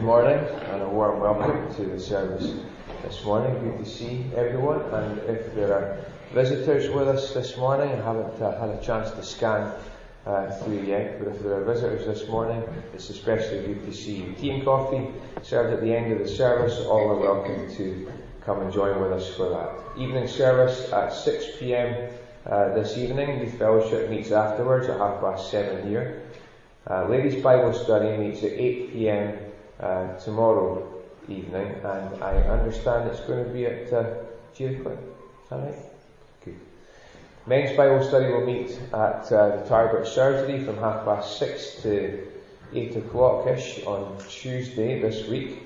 morning and a warm welcome to the service this morning. Good to see everyone, and if there are visitors with us this morning, I haven't had a chance to scan through yet, but if there are visitors this morning, it's especially good to see you. Tea and coffee served at the end of the service. All are welcome to come and join with us for that. Evening service at 6 p.m. This evening. Youth Fellowship meets afterwards at 7:30 here. Ladies' Bible Study meets at 8 p.m. Tomorrow evening, and I understand it's going to be at Jericho. Is that right? Good. Men's Bible Study will meet at the Tarbert Surgery from 6:30 to 8 o'clock-ish on Tuesday this week,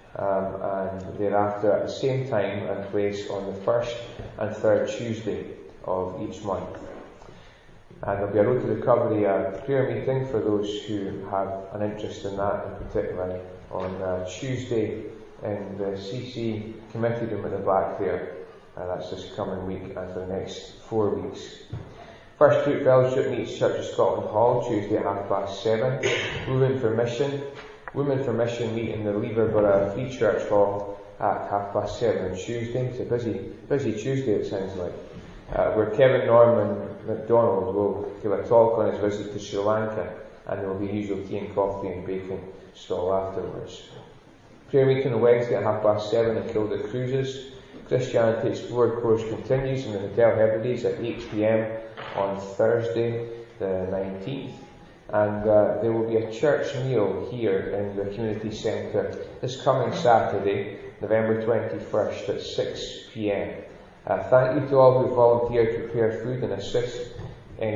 and thereafter at the same time and place on the first and third Tuesday of each month. And there'll be a Road to Recovery prayer meeting for those who have an interest in that, in particular on Tuesday in the CC committee room at the back there. That's this coming week and for the next 4 weeks. First Fruit Fellowship meets Church of Scotland Hall Tuesday at 7:30. Women for Mission meet in the Leverborough Free Church Hall at 7:30 on Tuesday. It's a busy Tuesday, it sounds like. Where Kevin Norman MacDonald will give a talk on his visit to Sri Lanka, and there will be usual tea and coffee and baking stall afterwards. Prayer week on Wednesday at 7:30 in Kilda Cruises. Christianity Explored course continues in the Hotel Hebrides at 8 p.m. on Thursday the 19th. And there will be a church meal here in the community centre this coming Saturday, November 21st at 6 p.m. Thank you to all who volunteered to prepare food and assist, and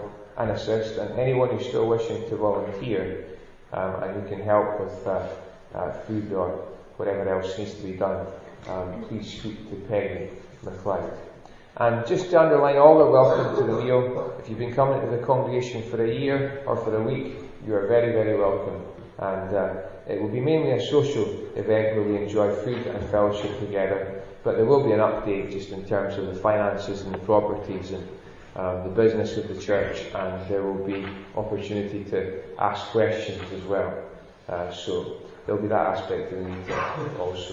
anyone who's still wishing to volunteer, and who can help with food or whatever else needs to be done, please speak to Peggy McLeod. And just to underline, all are welcome to the meal. If you've been coming to the congregation for a year or for a week, you are very, very welcome. And it will be mainly a social event where we enjoy food and fellowship together. But there will be an update just in terms of the finances and the properties and the business of the church, and there will be opportunity to ask questions as well. So there will be that aspect of the meeting also.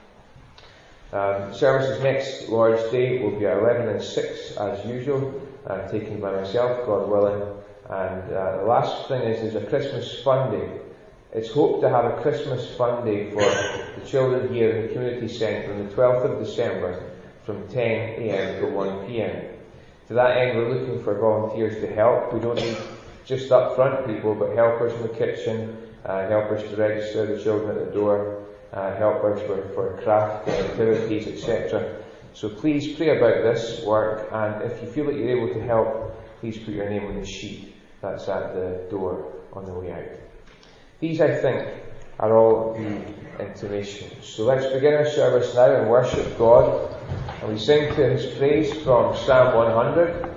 Services next Lord's Day will be at 11 and 6 as usual, taken by myself, God willing. And the last thing is there's a Christmas fun day. It's hoped to have a Christmas fun day for the children here in the community centre on the 12th of December from 10 a.m. to 1 p.m. To that end, we're looking for volunteers to help. We don't need just up front people, but helpers in the kitchen, helpers to register the children at the door, helpers for craft activities, etc. So please pray about this work, and if you feel that you're able to help, please put your name on the sheet that's at the door on the way out. These, I think, are all the intimations. So let's begin our service now and worship God. And we sing to His praise from Psalm 100.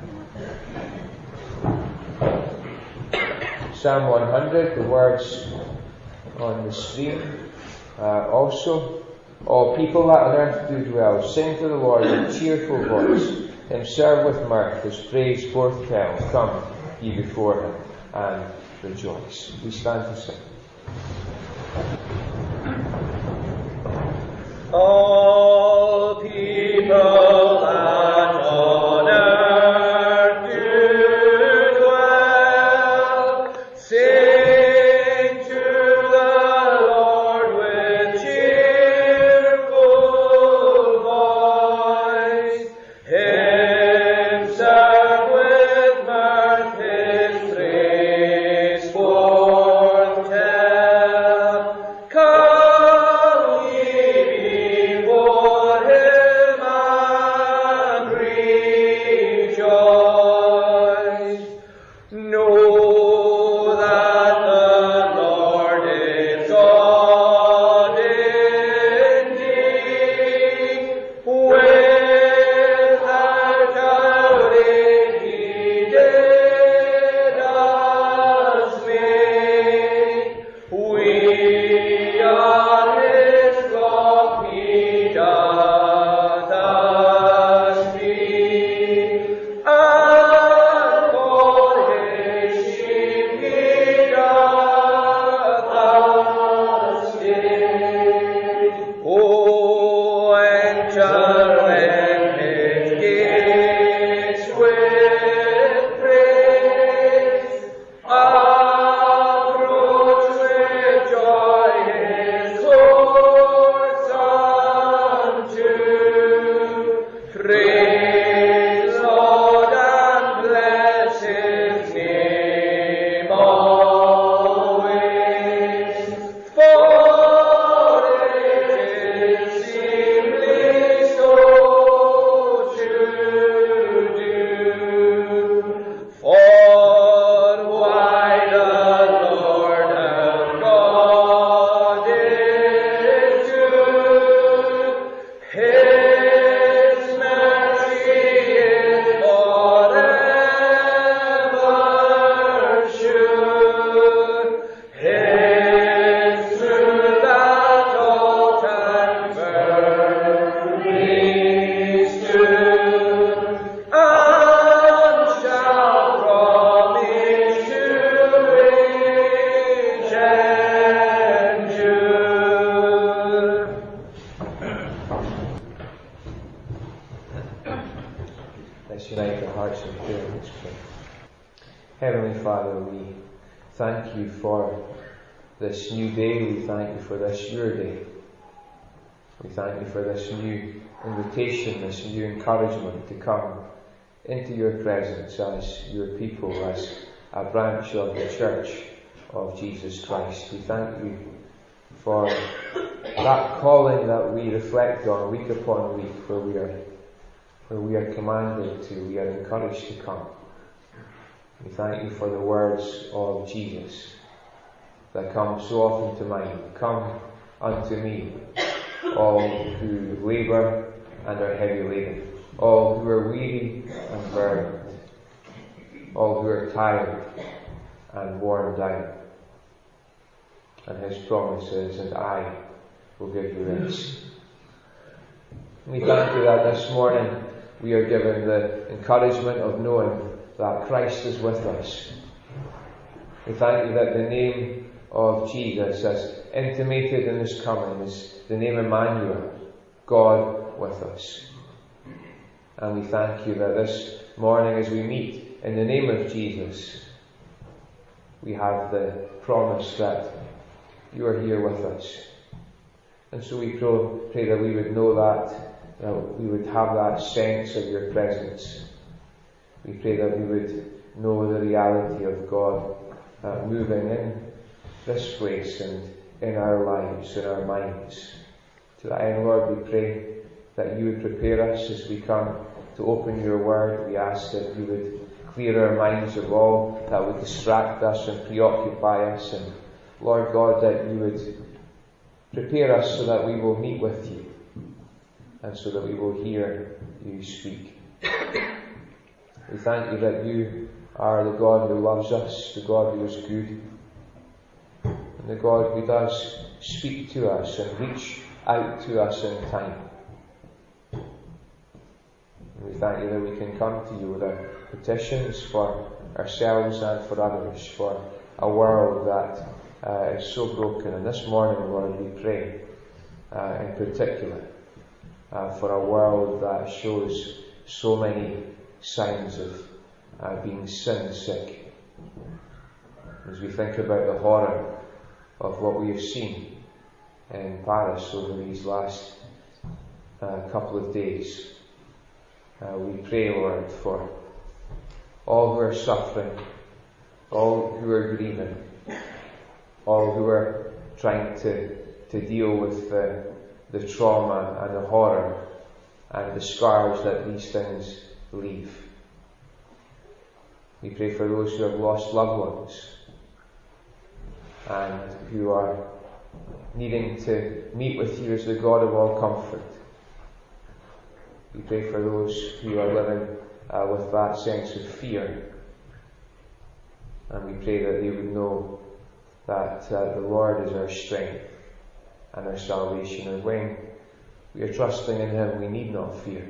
Psalm 100, the words on the screen. Also, all people that on earth do dwell, sing to the Lord with cheerful voice. Him serve with mirth, His praise forth tell. Come ye before Him and rejoice. We stand to sing. All people that on earth do dwell, sing to the Lord with cheerful voice. Him serve with mirth, His praise forth tell. Come ye before Heavenly Father, we thank you for this new day. We thank you for this your day. We thank you for this new invitation, this new encouragement to come into your presence as your people, as a branch of the Church of Jesus Christ. We thank you for that calling that we reflect on week upon week, where we are commanded to, we are encouraged to come. We thank you for the words of Jesus that come so often to mind. Come unto me, all who labour and are heavy laden, all who are weary and burdened, all who are tired and worn down. And his promise is, and I will give you rest. We thank you that this morning we are given the encouragement of knowing that Christ is with us. We thank you that the name of Jesus, as intimated in his coming, is the name Emmanuel, God with us. And we thank you that this morning as we meet in the name of Jesus, we have the promise that you are here with us. And so we pray that we would know that we would have that sense of your presence. We pray that we would know the reality of God moving in this place and in our lives, in our minds. To that end, Lord, we pray that you would prepare us as we come to open your word. We ask that you would clear our minds of all that would distract us and preoccupy us. And Lord God, that you would prepare us so that we will meet with you and so that we will hear you speak. We thank you that you are the God who loves us, the God who is good, and the God who does speak to us and reach out to us in time. And we thank you that we can come to you with our petitions for ourselves and for others, for a world that is so broken. And this morning, Lord, we pray in particular for a world that shows so many signs of being sin sick. As we think about the horror of what we have seen in Paris over these last couple of days, we pray, Lord, for all who are suffering, all who are grieving, all who are trying to deal with the trauma and the horror and the scars that these things leave. We pray for those who have lost loved ones and who are needing to meet with you as the God of all comfort. We pray for those who are living with that sense of fear, and we pray that they would know that the Lord is our strength and our salvation, and when we are trusting in him, we need not fear.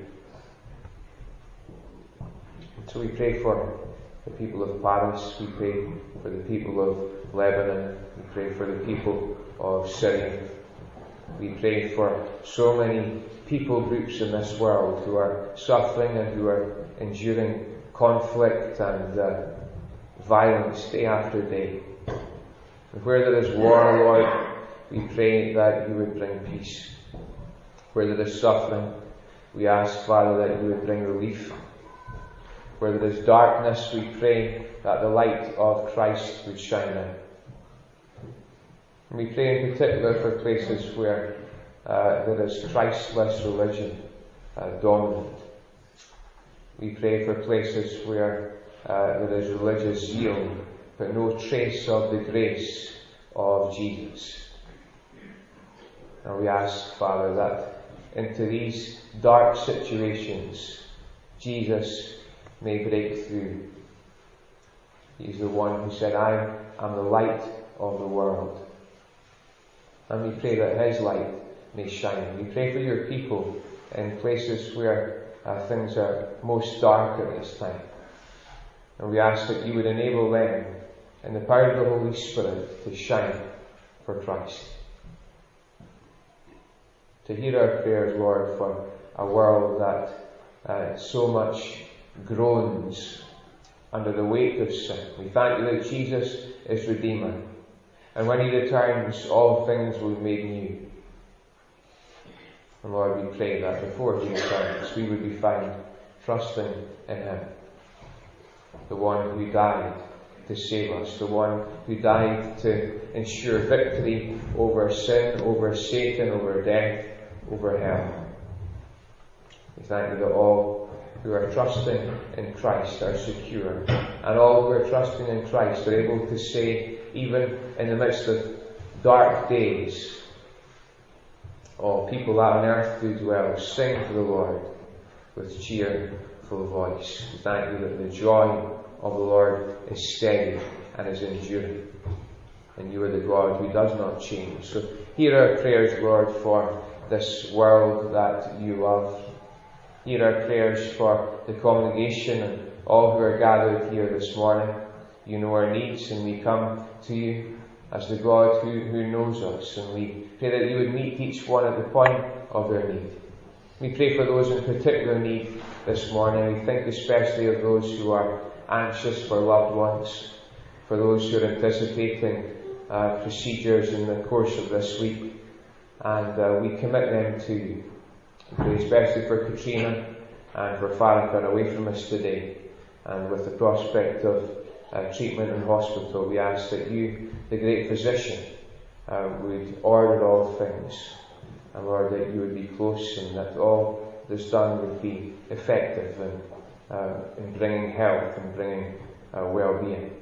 And so we pray for the people of Paris, we pray for the people of Lebanon, we pray for the people of Syria. We pray for so many people groups in this world who are suffering and who are enduring conflict and violence day after day. And where there is war, Lord, we pray that you would bring peace. Where there is suffering, we ask, Father, that you would bring relief. Where there is darkness, we pray that the light of Christ would shine out. And we pray in particular for places where there is Christless religion dominant. We pray for places where there is religious zeal, but no trace of the grace of Jesus. And we ask, Father, that into these dark situations, Jesus may break through. He is the one who said, I am the light of the world. And we pray that his light may shine. We pray for your people in places where things are most dark at this time. And we ask that you would enable them, in the power of the Holy Spirit, to shine for Christ. To hear our prayers, Lord, for a world that so much groans under the weight of sin. We thank you that Jesus is Redeemer. And when he returns, all things will be made new. And Lord, we pray that before he returns, we would be found trusting in him. The one who died to save us. The one who died to ensure victory over sin, over Satan, over death, over hell. We thank you that all who are trusting in Christ are secure. And all who are trusting in Christ are able to say, even in the midst of dark days, "Oh, people that on earth do dwell, sing to the Lord with cheerful voice." We thank you that the joy of the Lord is steady and is enduring. And you are the God who does not change. So hear our prayers, Lord, for this world that you love. Hear our prayers for the congregation and all who are gathered here this morning. You know our needs, and we come to you as the God who knows us. And we pray that you would meet each one at the point of their need. We pray for those in particular need this morning. We think especially of those who are anxious for loved ones, for those who are anticipating procedures in the course of this week. And we commit them to you. We pray especially for Katrina and for Farrakhan away from us today. And with the prospect of treatment in hospital, we ask that you, the great physician, would order all things. And Lord, that you would be close and that all that's done would be effective in bringing health and bringing well-being.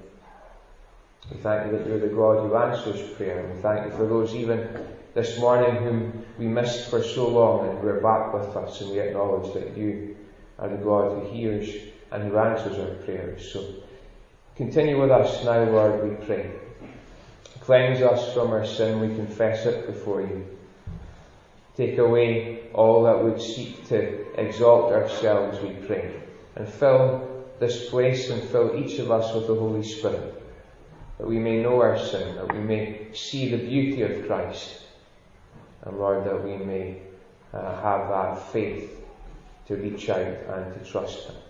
We thank you that you're the God who answers prayer. And we thank you for those even this morning whom we missed for so long and who are back with us, and we acknowledge that you are the God who hears and who answers our prayers. So continue with us now, Lord, we pray. Cleanse us from our sin, we confess it before you. Take away all that would seek to exalt ourselves, we pray. And fill this place and fill each of us with the Holy Spirit, that we may know our sin, that we may see the beauty of Christ. And Lord, that we may have that faith to reach out and to trust him.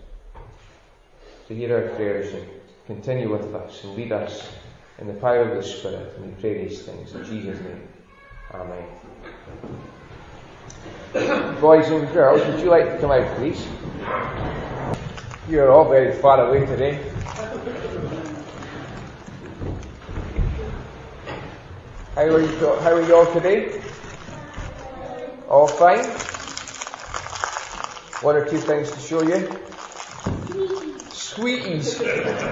So hear our prayers and continue with us and lead us in the power of the Spirit. And we pray these things in Jesus' name. Amen. Boys and girls, would you like to come out, please? You are all very far away today. How are you all today? All fine? One or two things to show you. Sweeties.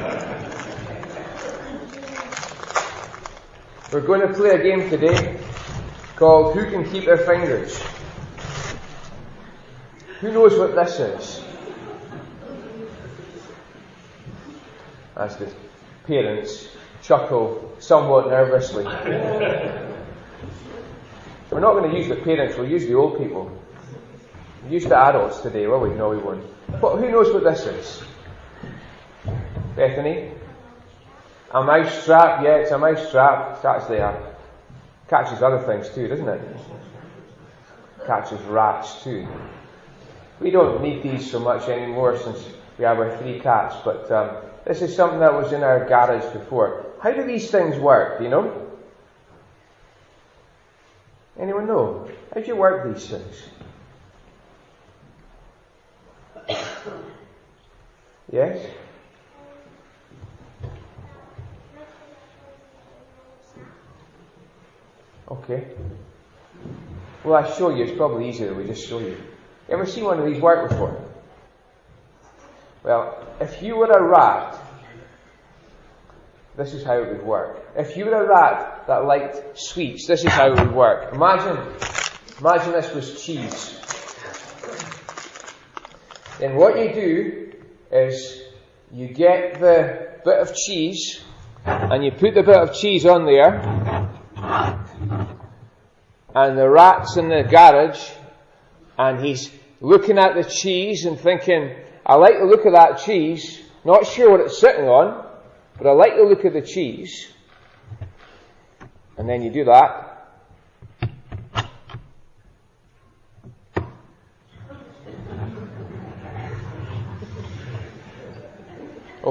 We're going to play a game today called Who Can Keep Their Fingers? Who knows what this is? As the parents chuckle somewhat nervously. We're not going to use the parents, we'll use the old people. We'll use the adults today, will we? No, we won't. But who knows what this is? Bethany? A mouse trap? Yeah, it's a mouse trap. That's there. Catches other things too, doesn't it? Catches rats too. We don't need these so much anymore since we have our 3 cats, but this is something that was in our garage before. How do these things work, do you know? Anyone know? How do you work these things? Yes? Okay. Well, I'll show you. It's probably easier if we just show you. You ever seen one of these work before? Well, if you were a rat, this is how it would work. If you were a rat that liked sweets, this is how it would work. Imagine this was cheese. Then what you do is you get the bit of cheese and you put the bit of cheese on there, and the rat's in the garage and he's looking at the cheese and thinking, I like the look of that cheese, not sure what it's sitting on, but I like the look of the cheese. And then you do that.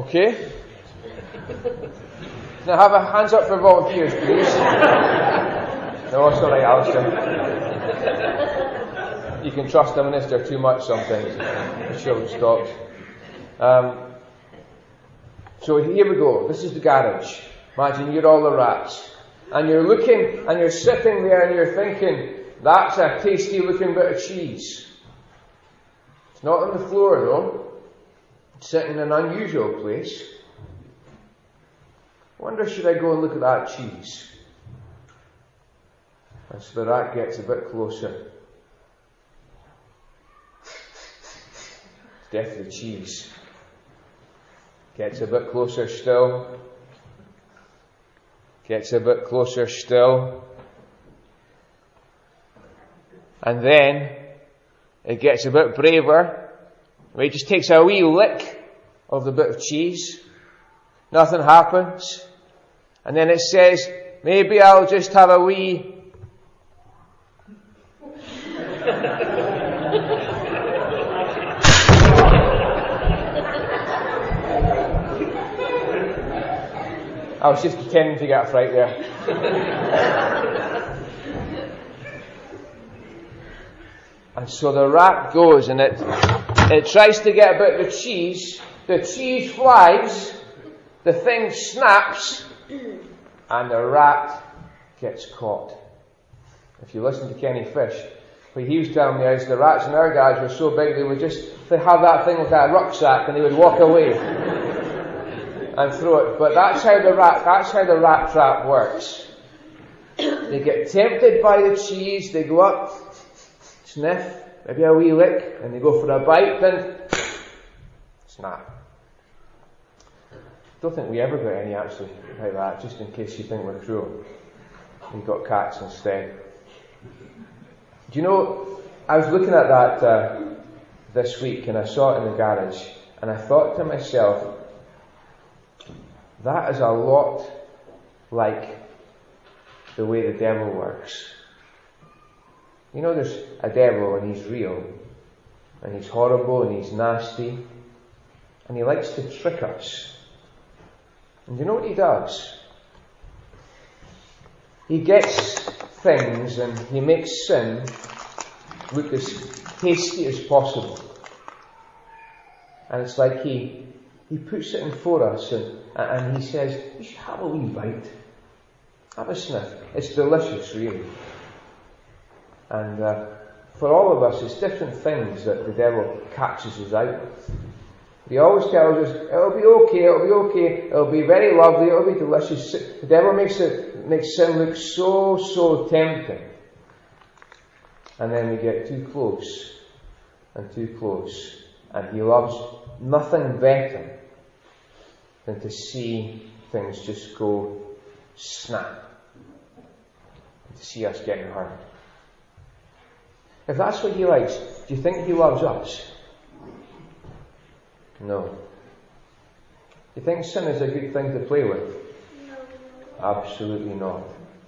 Okay? Now have a hands up for volunteers, please. No, it's alright, Alistair. You can trust the minister too much sometimes. I'm sure it stops. So here we go. This is the garage. Imagine you're all the rats. And you're looking, and you're sitting there and you're thinking, that's a tasty looking bit of cheese. It's not on the floor though. It's sitting in an unusual place. I wonder, should I go and look at that cheese? And so the rat gets a bit closer. It's definitely cheese. Gets a bit closer still. Gets a bit closer still. And then it gets a bit braver. He just takes a wee lick of the bit of cheese. Nothing happens. And then it says, maybe I'll just have a wee. I was just pretending to get a fright there. And so the rat goes and it tries to get a bit of the cheese. The cheese flies. The thing snaps. And the rat gets caught. If you listen to Kenny Fish, what he was telling me is the rats in our garage were so big they have that thing like a rucksack and they would walk away and throw it. But that's how the rat trap works. They get tempted by the cheese, they go up, sniff, maybe a wee lick, and they go for a bite, then snap. Don't think we ever got any actually like that, just in case you think we're cruel. We got cats instead. Do you know, I was looking at that this week and I saw it in the garage and I thought to myself, that is a lot like the way the devil works. You know, there's a devil and he's real and he's horrible and he's nasty and he likes to trick us. And you know what he does? He gets things and he makes sin look as tasty as possible. And it's like he puts it in for us and he says, you should have a wee bite. Have a sniff. It's delicious, really. And for all of us, it's different things that the devil catches us out with. He always tells us, it'll be okay, it'll be very lovely, it'll be delicious. The devil makes sin look so tempting. And then we get too close. And he loves nothing better than to see things just go snap. And to see us getting hurt. If that's what he likes, do you think he loves us? No. Do you think sin is a good thing to play with? No. Absolutely not.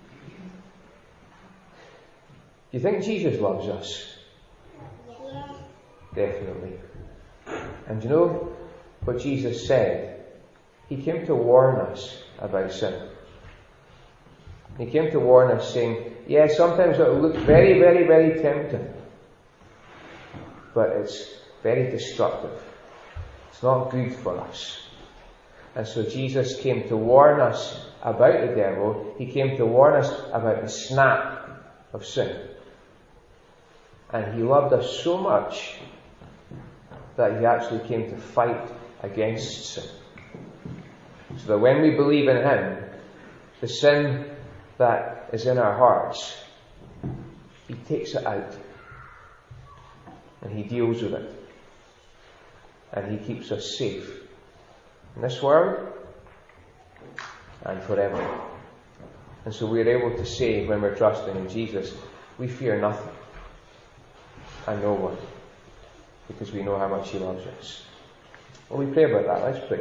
Do you think Jesus loves us? Yeah. Definitely. And you know what Jesus said? He came to warn us about sin. He came to warn us saying, yeah, sometimes it will look very, very, very tempting. But it's very destructive. It's not good for us. And so Jesus came to warn us about the devil. He came to warn us about the snap of sin. And he loved us so much that he actually came to fight against sin. So that when we believe in him, the sin that is in our hearts, he takes it out. And he deals with it. And he keeps us safe in this world and forever. And so we're able to say, when we're trusting in Jesus, we fear nothing and no one, because we know how much he loves us. Well, we pray about that. Let's pray.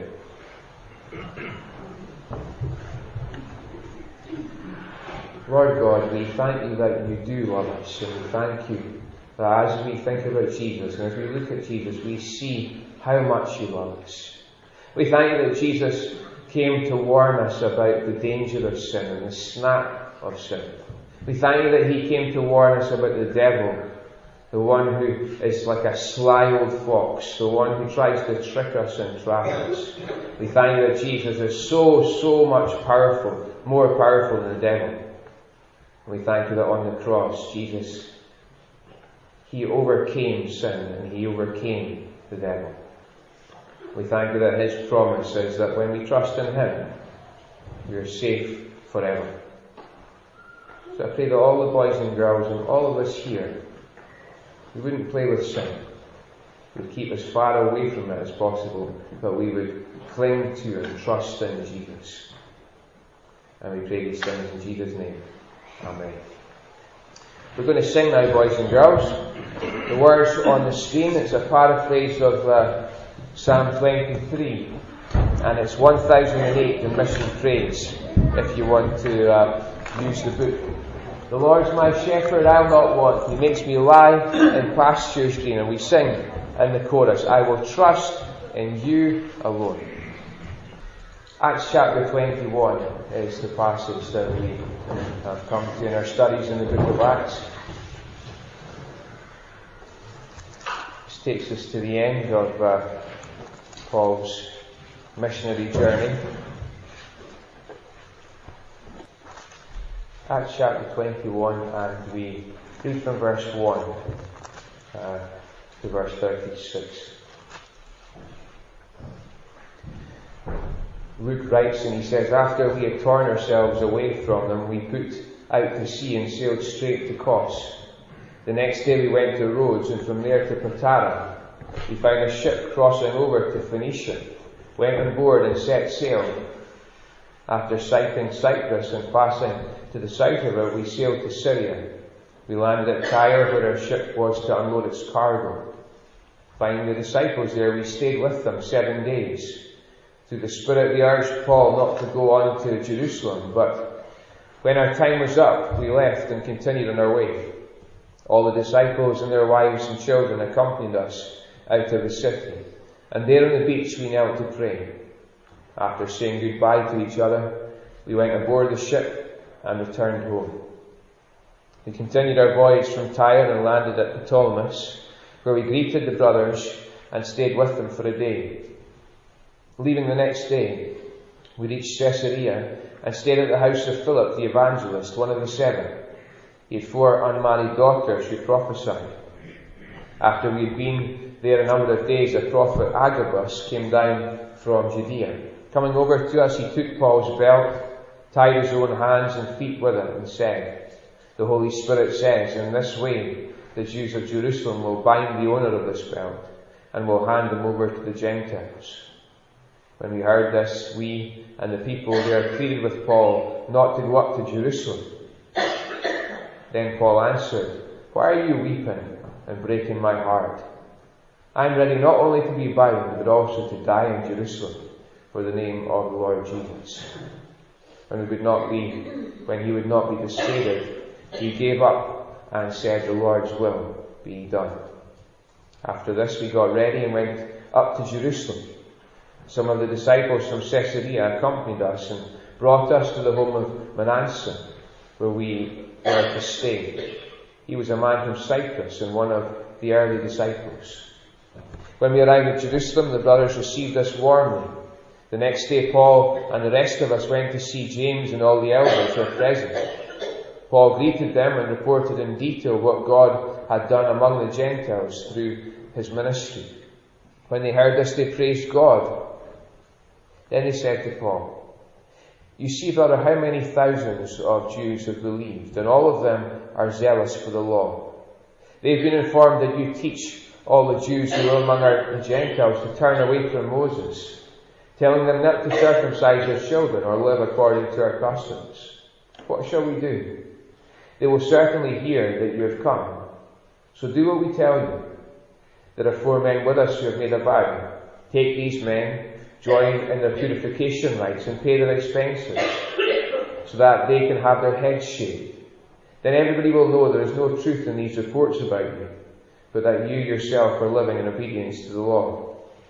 Lord God, we thank you that you do love us, and we thank you that as we think about Jesus, and as we look at Jesus, we see how much you love us. We thank you that Jesus came to warn us about the danger of sin and the snap of sin. We thank you that he came to warn us about the devil, the one who is like a sly old fox, the one who tries to trick us and trap us. We thank you that Jesus is so much powerful, more powerful than the devil. We thank you that on the cross, Jesus, he overcame sin and he overcame the devil. We thank you that his promise is that when we trust in him, we are safe forever. So I pray that all the boys and girls and all of us here, we wouldn't play with sin. We would keep as far away from it as possible, but we would cling to and trust in Jesus. And we pray these things in Jesus' name. Amen. We're going to sing now, boys and girls. The words on the screen, it's a paraphrase of Psalm 23, and it's 1008, the Mission Praise, if you want to use the book. The Lord's my shepherd, I'll not want. He makes me lie in pastures green. And we sing in the chorus, I will trust in you alone. Acts chapter 21 is the passage that we have come to in our studies in the book of Acts. This takes us to the end of Paul's missionary journey. Acts chapter 21, and we read from verse 1 to verse 36. Luke writes and he says, after we had torn ourselves away from them, we put out to sea and sailed straight to Kos. The next day we went to Rhodes, and from there to Patara. We found a ship crossing over to Phoenicia, went on board and set sail. After sighting Cyprus and passing to the south of it, we sailed to Syria. We landed at Tyre, where our ship was to unload its cargo. Finding the disciples there, we stayed with them 7 days. Through the Spirit, we urged Paul not to go on to Jerusalem, but when our time was up, we left and continued on our way. All the disciples and their wives and children accompanied us out of the city, and there on the beach we knelt to pray. After saying goodbye to each other, we went aboard the ship and returned home. We continued our voyage from Tyre and landed at Ptolemais, where we greeted the brothers and stayed with them for a day. Leaving the next day, we reached Caesarea and stayed at the house of Philip the evangelist, one of the 7. He had 4 unmarried daughters who prophesied. After we had been there a number of days, a prophet Agabus came down from Judea. Coming over to us, he took Paul's belt, tied his own hands and feet with it, and said, the Holy Spirit says, in this way the Jews of Jerusalem will bind the owner of this belt and will hand him over to the Gentiles. When we heard this, we and the people there pleaded with Paul not to go up to Jerusalem. Then Paul answered, why are you weeping and breaking my heart? I am ready not only to be bound, but also to die in Jerusalem for the name of the Lord Jesus. When he would not be dissuaded, he gave up and said, the Lord's will be done. After this we got ready and went up to Jerusalem. Some of the disciples from Caesarea accompanied us and brought us to the home of Manasseh, where we were to stay. He was a man from Cyprus and one of the early disciples. When we arrived at Jerusalem, the brothers received us warmly. The next day Paul and the rest of us went to see James and all the elders who were present. Paul greeted them and reported in detail what God had done among the Gentiles through his ministry. When they heard this, they praised God. Then they said to Paul, you see, brother, how many thousands of Jews have believed, and all of them are zealous for the law. They've been informed that you teach all the Jews who are among the Gentiles to turn away from Moses, telling them not to circumcise their children or live according to our customs. What shall we do? They will certainly hear that you have come. So do what we tell you. There are 4 men with us who have made a vow. Take these men, join in their purification rites, and pay their expenses, so that they can have their heads shaved. Then everybody will know there is no truth in these reports about you, but that you yourself are living in obedience to the law.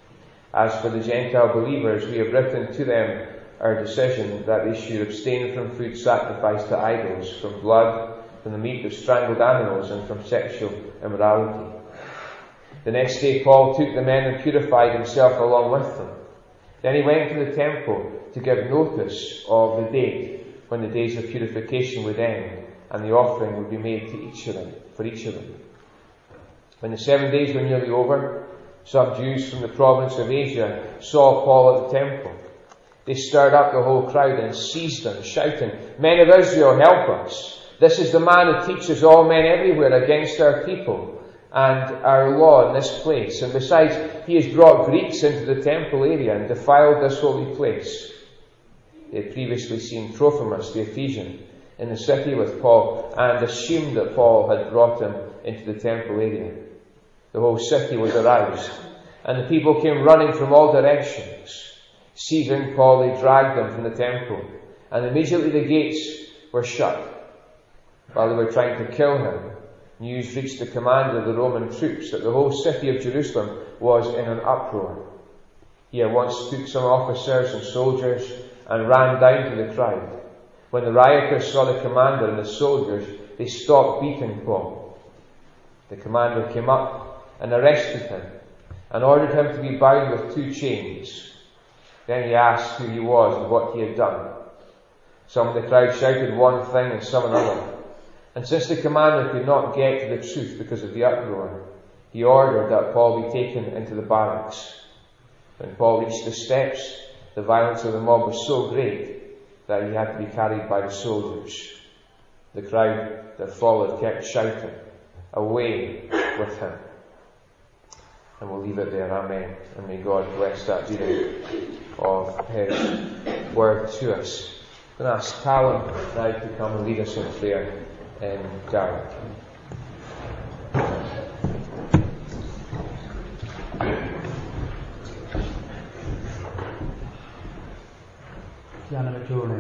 As for the Gentile believers, we have written to them our decision that they should abstain from food sacrificed to idols, from blood, from the meat of strangled animals, and from sexual immorality. The next day Paul took the men and purified himself along with them. Then he went to the temple to give notice of the date when the days of purification would end, and the offering would be made to each of them. When the 7 days were nearly over, some Jews from the province of Asia saw Paul at the temple. They stirred up the whole crowd and seized him, shouting, "Men of Israel, help us! This is the man who teaches all men everywhere against our people and our law in this place. And besides, he has brought Greeks into the temple area and defiled this holy place." They had previously seen Trophimus the Ephesian in the city with Paul and assumed that Paul had brought him into the temple area. The whole city was aroused, and the people came running from all directions. Seizing Paul, they dragged him from the temple, and immediately the gates were shut. While they were trying to kill him, news reached the commander of the Roman troops that the whole city of Jerusalem was in an uproar. He at once took some officers and soldiers and ran down to the crowd. When the rioters saw the commander and the soldiers, they stopped beating Paul. The commander came up and arrested him and ordered him to be bound with 2 chains. Then he asked who he was and what he had done. Some of the crowd shouted one thing and some another. And since the commander could not get to the truth because of the uproar, he ordered that Paul be taken into the barracks. When Paul reached the steps, the violence of the mob was so great that he had to be carried by the soldiers. The crowd that followed kept shouting, "Away with him." And we'll leave it there. Amen. And may God bless that reading of His word to us. I'm going to ask Callum now to come and lead us in prayer in Garlic. Janne Journey.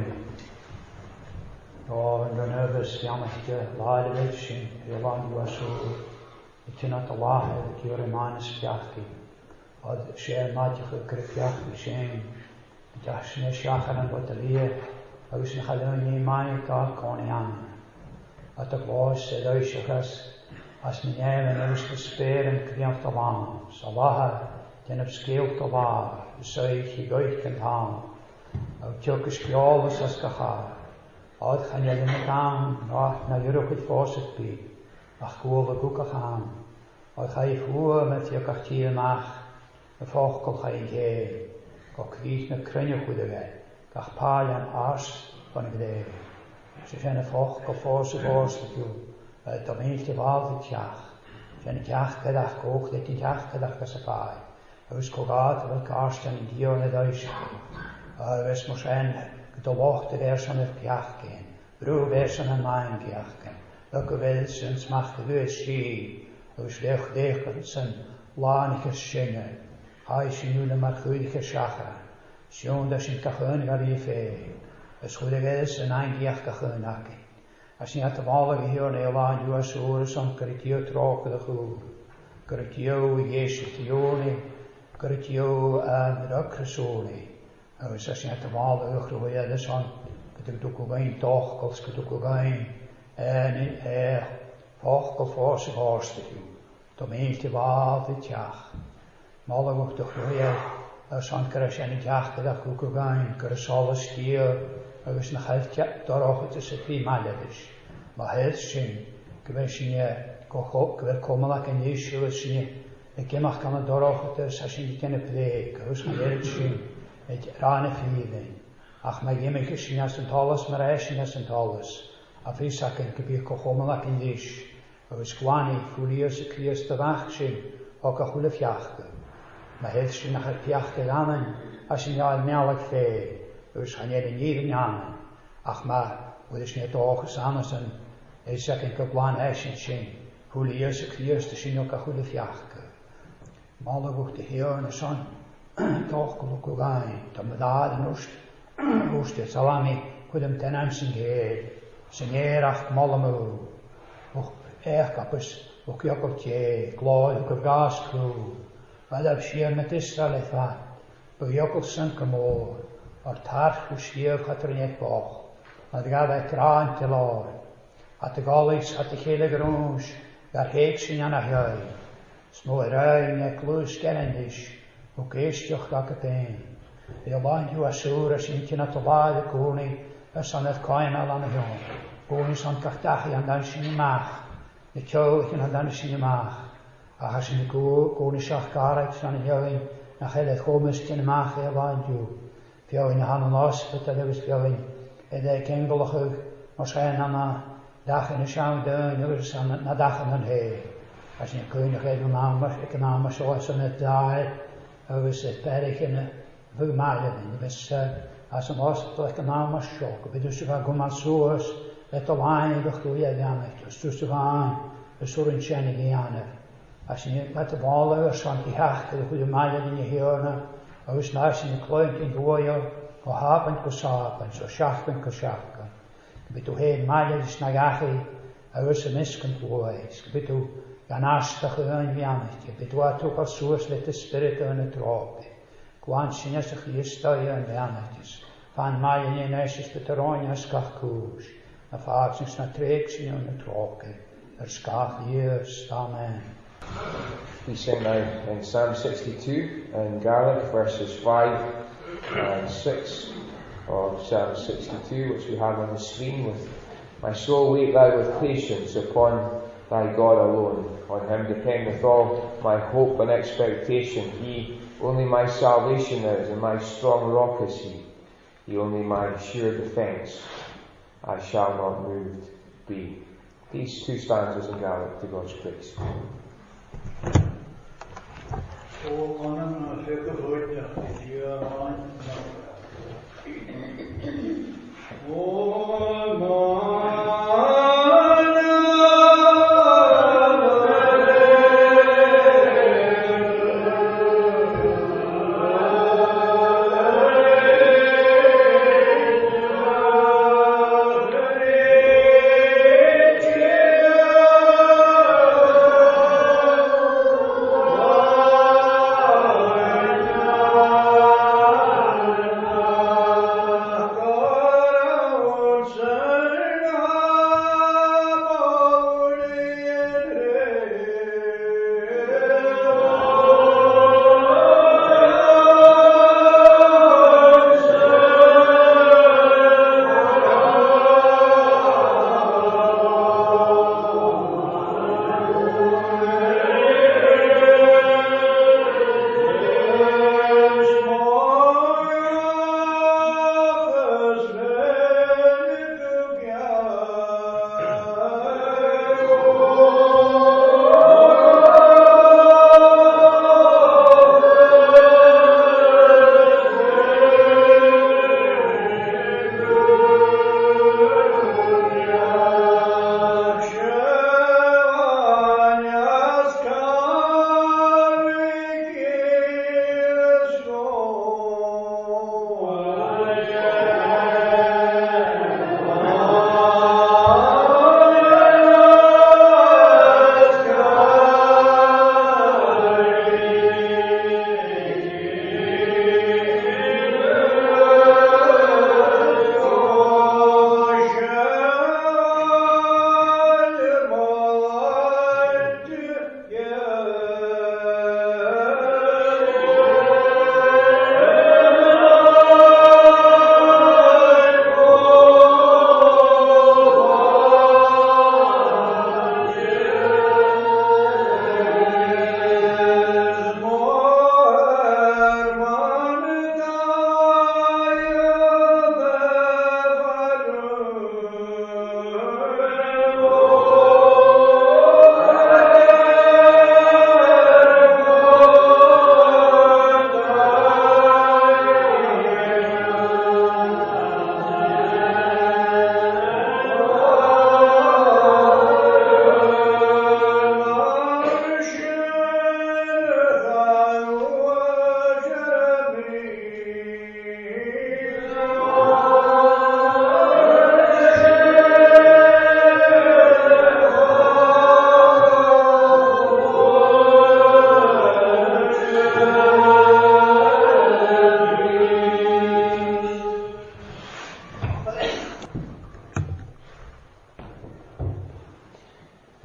And the nervous Yamaka, Lidation, Yolandi Wasu, the Tinat Allah, the Kirimanis Yaki, or the Share Magic Yaki Shane, Dashna Shachan and Botalia, I was in Haloni Manika, Konian. At the voice said Oishakas, as my name and I was despair and Kriam Tavan, Salaha, then of scale Tavar, so he goit can ham. Of Turkish Piolus as Kahar. Odd gaan jullie met aan, naar Europe het voorzet bij. Ach, goe we goeke gaan. Odd ga je voer met je kwartier nacht. Een volkel ga je geen. Kok kies met krunje goede wij. Kach paal en aars van ik deel. Ze zijn een volkel voorzet toe. Het domeenste waal dit jaar. Zijn het jaar gedag koog, dit het jaar gedag dat ze paai. Huis kogaat, welke aars dan in die en Duitsland. Wees waarschijnlijk de wachten weer zo'n verjaagken. Broer weer zo'n mijn gejaagken. Welke welsens mag de wees zien. Wees leeg zijn lanige zingen. Hij is nu maar goedige schachen. Zo'n dat je kachen gaat je vee. Het goede wels en een gejaag kachen nakken. Als je het alle gehoor heel lang je als horen zo'n kritio trokken de goed. Kritio Jezus te jonen. Kritio en rakresone. Als je het allemaal uitgeroeid hebt, dan kan je ook geen toch, als je ook geen en volk of voor zich hoorste. Dan meent je wel dit jaar. Maar alle ook toch weer, als je niet jaagt, dat ook geen, kan je alles stier, als je nog het daar ook tussen 2 maanden is. Maar het zin, ik weet je, ik wil komen like een Jezus, als je, ik mag kan het daar ook tussen, als je niet kan preken, als je het zin. Het rane feeling. Ach, maar je mag zien als het alles, maar als je het alles. Af is dat een keer gekomen in dis. Als kwani furieuze kriest te wachten, ook een goede fjachke. Maar het is nog het fjachke aan, als je niet melk vee. Dus gaan je in ieder jaar. Ach, maar wat is niet ook eens anders dan is dat een kaplan eisen. Furieuze kriest te zien ook een goede fjachke. Maar ook de Heer en de Zon. Toch kulukugai, tamadad noest het salami, kudem tenamsen geed, senjerach malamu, och kapus, och jakotje, klooi, ook gaskru, Adab Shir met Israel etha, Bujokkelsen Kamor, or Tarf Shir Katrinet Boch, and gab Kran Telor, at the Gollis at the Hele Grouge, gar Heksin an a Hoi, Smo Rain a Klus Kenendish, who Geestjoch Gakapain. The Land you assure us in Kinatala, the Koning, as on that coin on a hill, Konis on Kartachi and Danshinimach, the Chow in a Danshinimach, a Hashin Konishach Karak, San Yoin, a Helet Homus Kinimach, a Land you, Pio in Hananos, but there was Pioin, a day Kengelachug, Moshainana, Dach in a Sham down, yours and Nadach and Hay. As in a Konig economic source and it died, I was at Perich in a Vumalian, was as een hoofdelijk naam shock. We dus gaan gaan soos, het alleen nog doe je dan niet. Dus gaan, we zullen zijn gaan. Als je met de ballen van die hacht, de goede maanden in je heren, als naast in de klein in gooien, gehapen gesapen, zo schaffen geschaffen. We doen heel maanden is nagachi, als een miskend voice. We doen ganasta gewoon janetje. We doen het ook als soos met de spirit en het roken. Kwansje is de geestje en janetjes. Van mij in is de terrein als kakkoes. En vaak is naar treekje en het roken. Skach years. Amen. We sing now in Psalm 62 in Gaelic, verses 5 and 6 of Psalm 62, which we have on the screen. With my soul wait thou with patience upon thy God alone. On him dependeth all my hope and expectation. He only my salvation is, and my strong rock is he. He only my sure defence. I shall not moved be. These two stanzas in Gaelic to God's praise.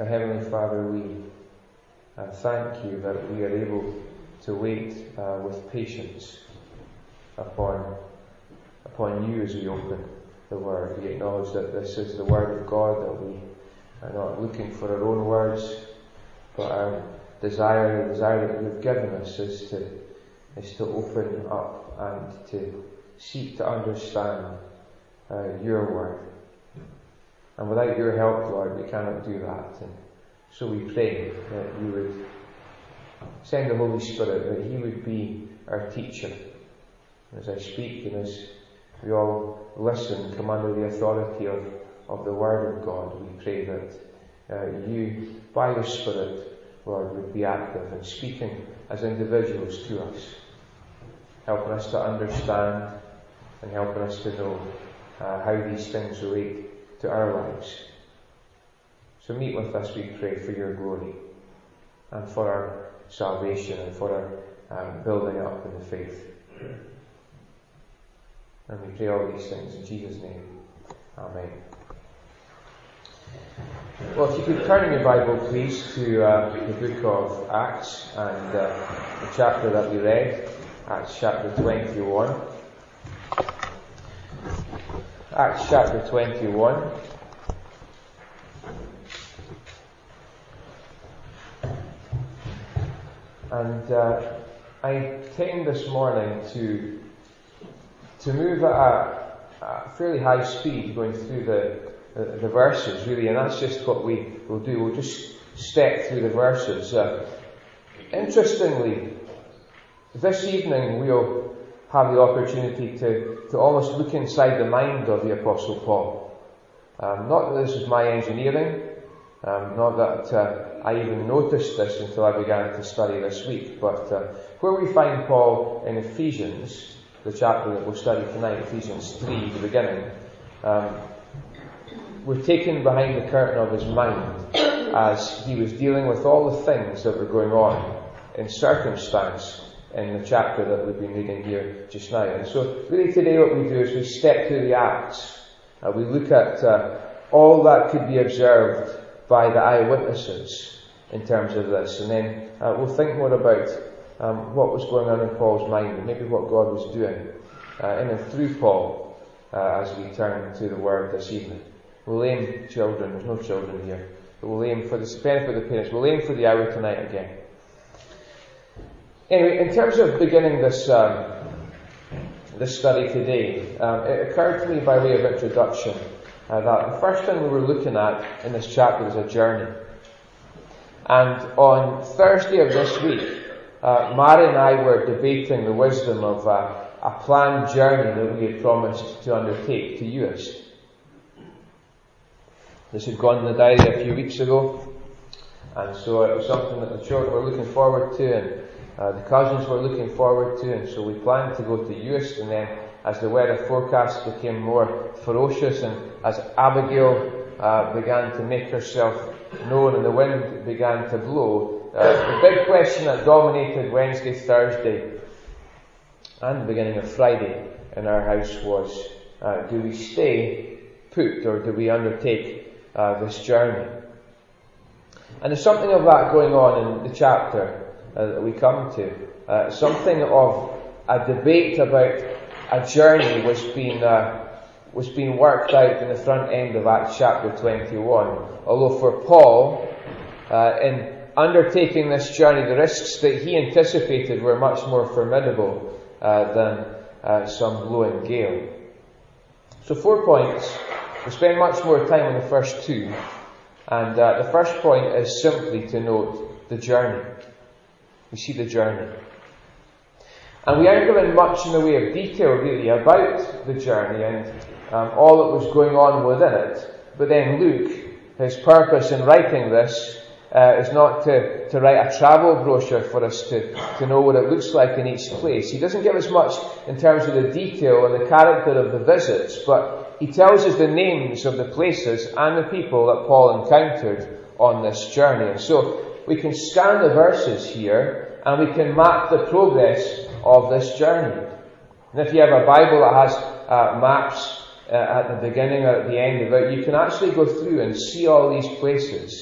Our Heavenly Father, we thank you that we are able to wait with patience upon you as we open the Word. We acknowledge that this is the Word of God, that we are not looking for our own words, but our the desire that you've given us is to open up and to seek to understand your Word. And without your help, Lord, we cannot do that. And so we pray that you would send the Holy Spirit, that he would be our teacher. As I speak and as we all listen, come under the authority of the Word of God, we pray that you, by your Spirit, Lord, would be active and speaking as individuals to us, helping us to understand and helping us to know how these things relate to our lives. So meet with us, we pray, for your glory and for our salvation and for our building up in the faith. And we pray all these things in Jesus' name. Amen. Well, if you could turn in your Bible, please, to the book of Acts and the chapter that we read, Acts chapter 21. Acts chapter 21. And I came this morning to move at a fairly high speed, going through the verses, really, and that's just what we will do. We'll just step through the verses. Interestingly, this evening we'll have the opportunity to almost look inside the mind of the Apostle Paul. Not that this is my engineering, not that I even noticed this until I began to study this week, but where we find Paul in Ephesians, the chapter that we'll study tonight, Ephesians 3, the beginning, we're taken behind the curtain of his mind as he was dealing with all the things that were going on in circumstance in the chapter that we've been reading here just now. And so really today what we do is we step through the Acts. We look at all that could be observed by the eyewitnesses in terms of this, and then we'll think more about what was going on in Paul's mind and maybe what God was doing in and through Paul as we turn to the Word this evening. We'll aim, children, there's no children here, but we'll aim for the benefit of the parents, we'll aim for the hour tonight again. Anyway, in terms of beginning this study today, it occurred to me by way of introduction that the first thing we were looking at in this chapter was a journey. And on Thursday of this week, Mary and I were debating the wisdom of a planned journey that we had promised to undertake to Uist. This had gone in the diary a few weeks ago, and so it was something that the children were looking forward to, and the cousins were looking forward to, and so we planned to go to Uist. And then as the weather forecast became more ferocious and as Abigail began to make herself known and the wind began to blow, the big question that dominated Wednesday, Thursday and the beginning of Friday in our house was, do we stay put or do we undertake this journey? And there's something of that going on in the chapter that we come to. Something of a debate about a journey was being worked out in the front end of Acts chapter 21. Although for Paul, in undertaking this journey, the risks that he anticipated were much more formidable than some blowing gale. So 4 points. We'll spend much more time on the first two. And the first point is simply to note the journey. We see the journey. And we aren't given much in the way of detail really about the journey and all that was going on within it. But then Luke, his purpose in writing this is not to write a travel brochure for us to know what it looks like in each place. He doesn't give us much in terms of the detail and the character of the visits, but he tells us the names of the places and the people that Paul encountered on this journey. And so we can scan the verses here and we can map the progress of this journey. And if you have a Bible that has maps at the beginning or at the end of it, you can actually go through and see all these places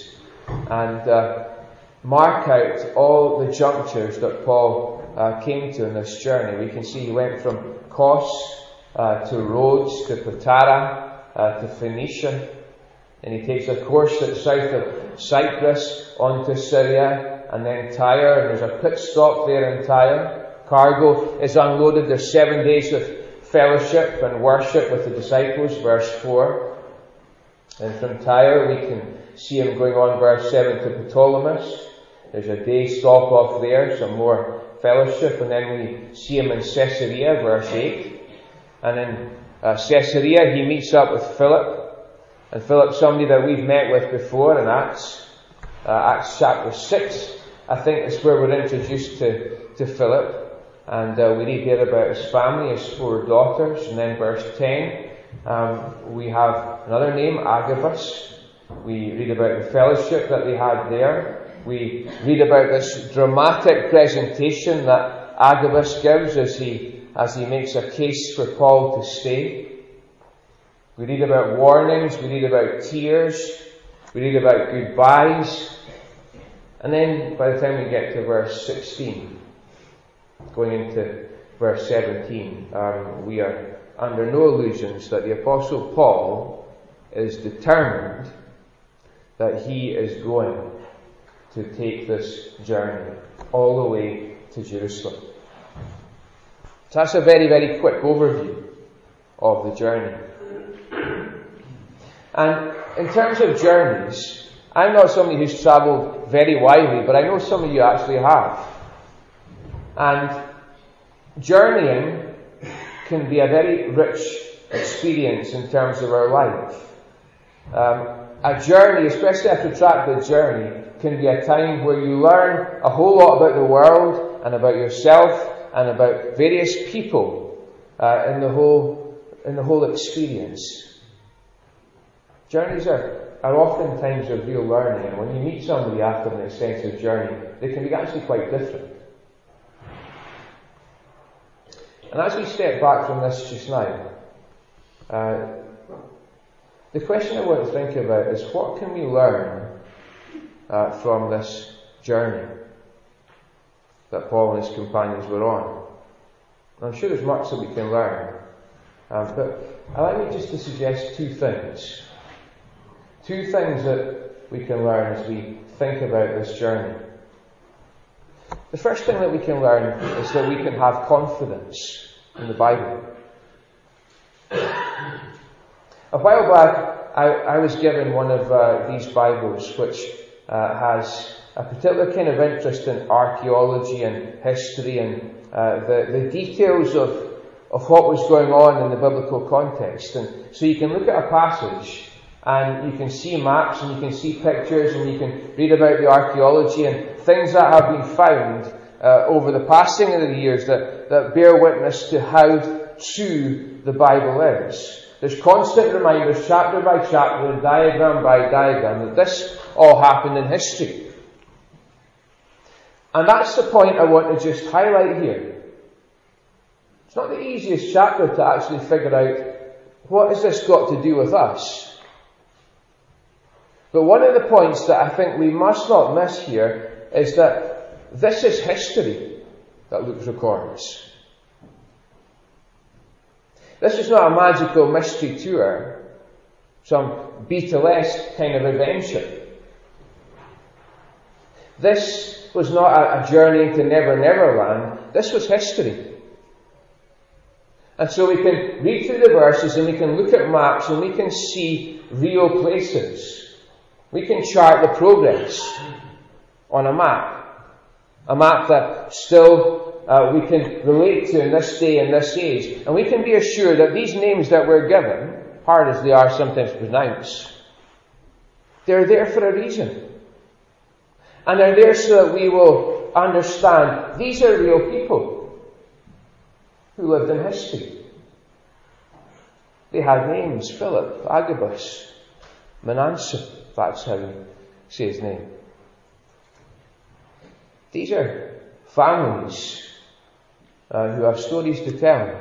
and mark out all the junctures that Paul came to in this journey. We can see he went from Kos to Rhodes to Patara to Phoenicia, and he takes a course that's south of Cyprus onto Syria, and then Tyre, and there's a pit stop there in Tyre. Cargo is unloaded. There's 7 days of fellowship and worship with the disciples, verse 4. And from Tyre we can see him going on, verse 7, to Ptolemais. There's a day stop off there, some more fellowship, and then we see him in Caesarea, verse 8. And in Caesarea he meets up with Philip. And Philip's somebody that we've met with before in Acts chapter 6. I think is where we're introduced to Philip. And we read there about his family, his 4 daughters. And then verse 10, we have another name, Agabus. We read about the fellowship that they had there. We read about this dramatic presentation that Agabus gives as he makes a case for Paul to stay. We read about warnings, we read about tears, we read about goodbyes. And then by the time we get to verse 16, going into verse 17, we are under no illusions that the Apostle Paul is determined that he is going to take this journey all the way to Jerusalem. So that's a very, very quick overview of the journey. And in terms of journeys, I'm not somebody who's travelled very widely, but I know some of you actually have. And journeying can be a very rich experience in terms of our life. A journey, especially a protracted journey, can be a time where you learn a whole lot about the world and about yourself and about various people in the whole experience. Journeys are often times of real learning, and when you meet somebody after an extensive journey, they can be actually quite different. And as we step back from this just now, the question I want to think about is, what can we learn from this journey that Paul and his companions were on? And I'm sure there's much that we can learn, but allow me just to suggest 2 things. 2 things that we can learn as we think about this journey. The first thing that we can learn is that we can have confidence in the Bible. A while back, I was given one of these Bibles which has a particular kind of interest in archaeology and history and the details of what was going on in the biblical context. And so you can look at a passage and you can see maps and you can see pictures and you can read about the archaeology and things that have been found over the passing of the years that bear witness to how true the Bible is. There's constant reminders, chapter by chapter and diagram by diagram, that this all happened in history. And that's the point I want to just highlight here. It's not the easiest chapter to actually figure out, what has this got to do with us? But one of the points that I think we must not miss here is that this is history that Luke records. This is not a magical mystery tour, some Beatlesque kind of adventure. This was not a journey into Never Never Land. This was history. And so we can read through the verses and we can look at maps and we can see real places. We can chart the progress on a map. A map that still we can relate to in this day and this age. And we can be assured that these names that we're given, hard as they are sometimes to pronounce, they're there for a reason. And they're there so that we will understand these are real people who lived in history. They had names: Philip, Agabus, Manasseh, if that's how you say his name. These are families who have stories to tell,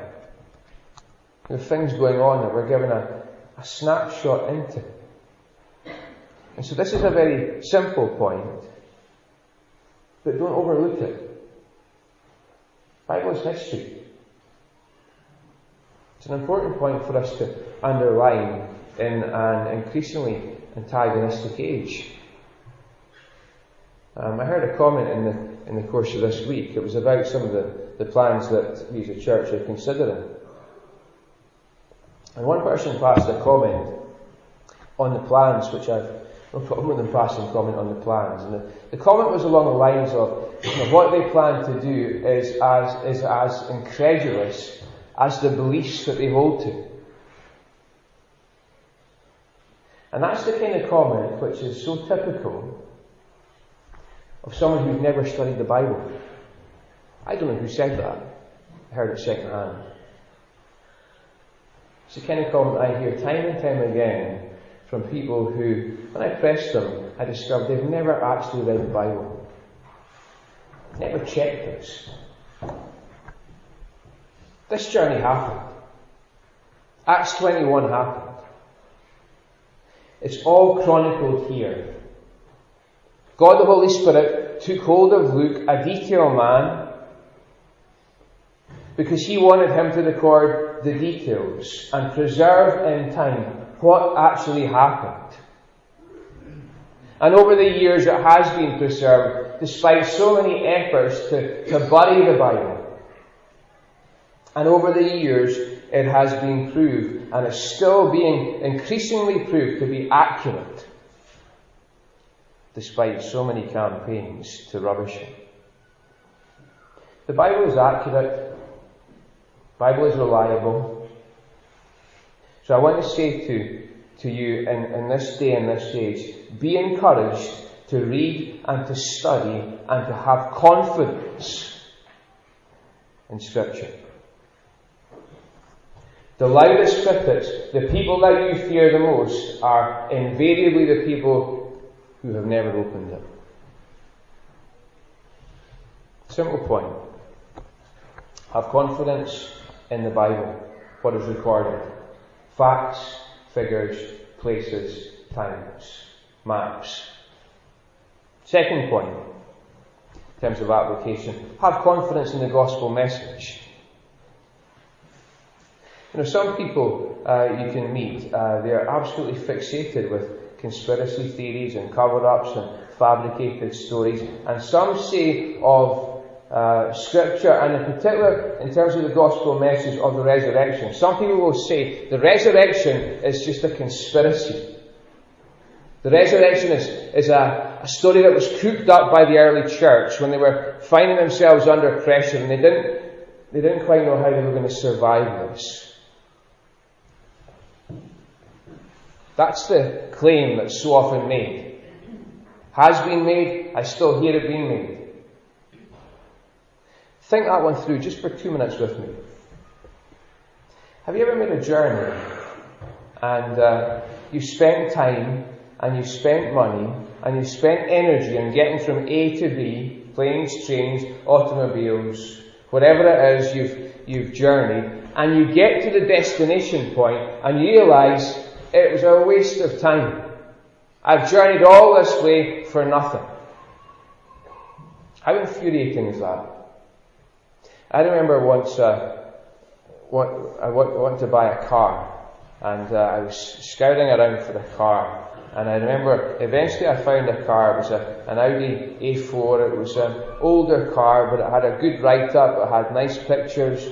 who have things going on that we're given a snapshot into. And so this is a very simple point, but don't overlook it. Bible is history. It's an important point for us to underline in an increasingly antagonistic age. I heard a comment in the course of this week. It was about some of the plans that we as a church are considering. And one person passed a comment on the plans, which I've no problem with them passing comment on the plans. And the comment was along the lines of, what they plan to do is as incredulous as the beliefs that they hold to. And that's the kind of comment which is so typical of someone who's never studied the Bible. I don't know who said that. I heard it second hand. It's the kind of comment I hear time and time again from people who, when I pressed them, I discovered they've never actually read the Bible. Never checked this. This journey happened. Acts 21 happened. It's all chronicled here. God the Holy Spirit took hold of Luke, a detail man, because he wanted him to record the details and preserve in time what actually happened. And over the years it has been preserved, despite so many efforts to bury the Bible. And over the years it has been proved, and is still being increasingly proved to be accurate, despite so many campaigns to rubbish it. The Bible is accurate. The Bible is reliable. So I want to say to you in this day and this age, be encouraged to read and to study and to have confidence in Scripture. The loudest critics, the people that you fear the most, are invariably the people who have never opened it. Simple point. Have confidence in the Bible, what is recorded. Facts, figures, places, times, maps. Second point, in terms of application, have confidence in the gospel message. Some people you can meet, they are absolutely fixated with conspiracy theories and cover-ups and fabricated stories. And some say of Scripture, and in particular in terms of the gospel message of the resurrection, some people will say the resurrection is just a conspiracy. The resurrection is a story that was cooked up by the early church when they were finding themselves under pressure and they didn't quite know how they were going to survive this. That's the claim that's so often made. Has been made, I still hear it being made. Think that one through just for 2 minutes with me. Have you ever made a journey and you spent time and you spent money and you spent energy in getting from A to B, planes, trains, automobiles, whatever it is you've journeyed, and you get to the destination point and you realise it was a waste of time. I've journeyed all this way for nothing. How infuriating is that? I remember once I wanted to buy a car, and I was scouting around for a car, and I remember eventually I found a car. It was an Audi A4. It was an older car, but it had a good write-up. It had nice pictures.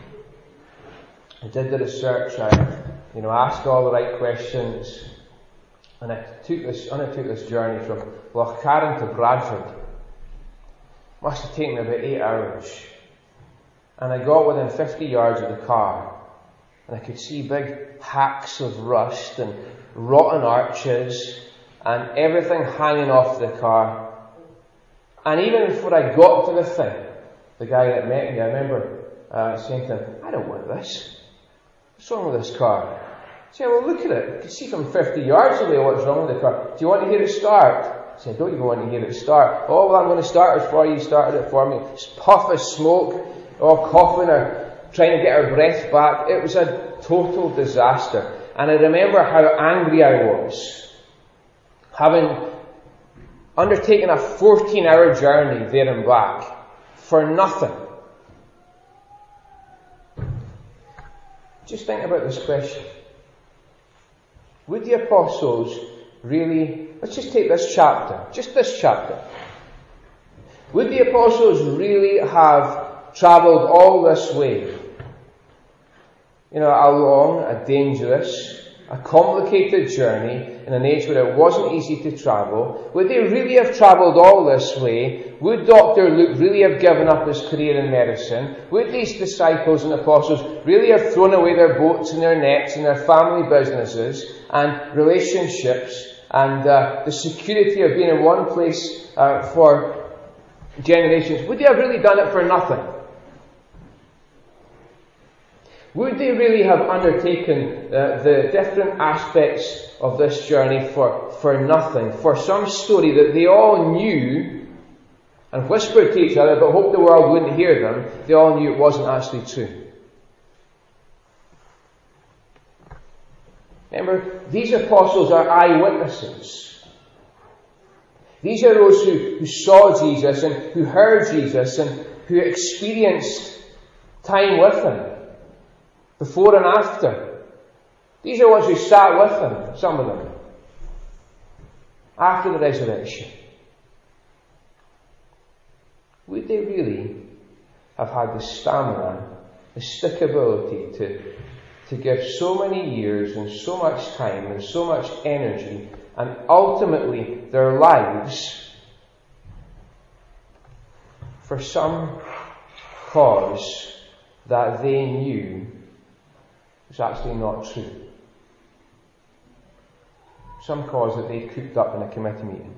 I did the research. I asked all the right questions, and I took this journey from Lochcarron to Bradford. Must have taken about 8 hours. And I got within 50 yards of the car, and I could see big hacks of rust and rotten arches and everything hanging off the car. And even before I got to the thing, the guy that met me, I remember saying to him, I don't want this. What's wrong with this car? He said, well, look at it. You can see from 50 yards away what's wrong with the car. Do you want to hear it start? I said, I don't even want to hear it start. Oh, well, I'm going to start it for you. You started it for me. It's puff of smoke, all coughing or trying to get her breath back. It was a total disaster. And I remember how angry I was. having undertaken a 14-hour journey there and back for nothing. Just think about this question. Would the apostles really, let's just take this chapter, just this chapter. Would the apostles really have travelled all this way? You know, a long, a dangerous, a complicated journey in an age where it wasn't easy to travel. Would they really have travelled all this way? Would Dr. Luke really have given up his career in medicine? Would these disciples and apostles really have thrown away their boats and their nets and their family businesses and relationships and the security of being in one place for generations? Would they have really done it for nothing? Would they really have undertaken the different aspects of this journey for nothing? For some story that they all knew and whispered to each other but hoped the world wouldn't hear them, they all knew it wasn't actually true. Remember, these apostles are eyewitnesses. These are those who saw Jesus and who heard Jesus and who experienced time with Him. Before and after. These are ones who sat with Him, some of them, after the resurrection. Would they really have had the stamina, the stickability to give so many years and so much time and so much energy and ultimately their lives for some cause that they knew was actually not true? Some cause that they cooked up in a committee meeting.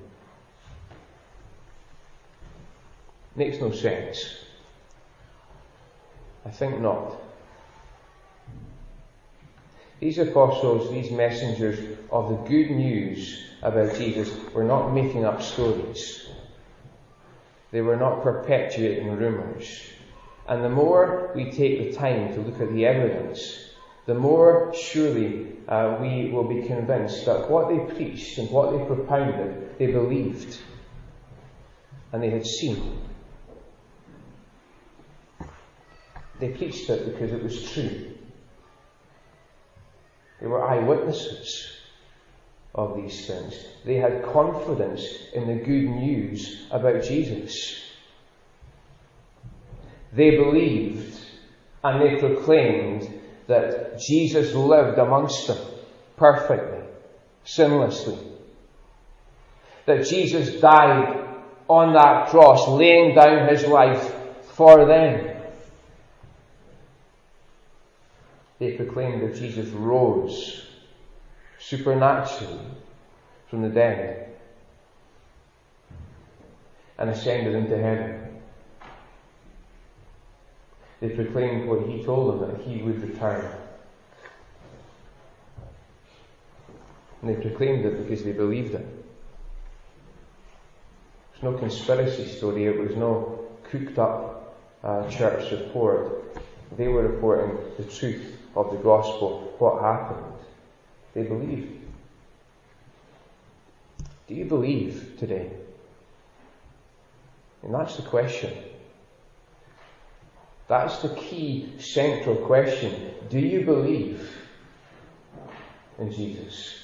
Makes no sense. I think not. These apostles, these messengers of the good news about Jesus, were not making up stories. They were not perpetuating rumours. And the more we take the time to look at the evidence, the more surely we will be convinced that what they preached and what they propounded, they believed. And they had seen. They preached it because it was true. They were eyewitnesses of these things. They had confidence in the good news about Jesus. They believed and they proclaimed that Jesus lived amongst them perfectly, sinlessly. That Jesus died on that cross, laying down His life for them. They proclaimed that Jesus rose supernaturally from the dead and ascended into heaven. They proclaimed what He told them, that He would return. And they proclaimed it because they believed it. It was no conspiracy story, it was no cooked up church report. They were reporting the truth of the gospel, what happened. They believed. Do you believe today? And that's the question. That's the key central question. Do you believe in Jesus?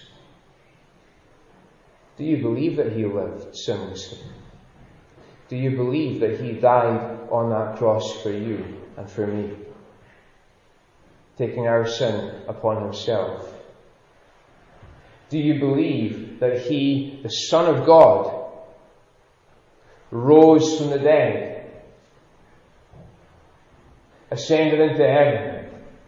Do you believe that He lived sinlessly? Do you believe that He died on that cross for you and for me, taking our sin upon Himself? Do you believe that He, the Son of God, rose from the dead, ascended into heaven,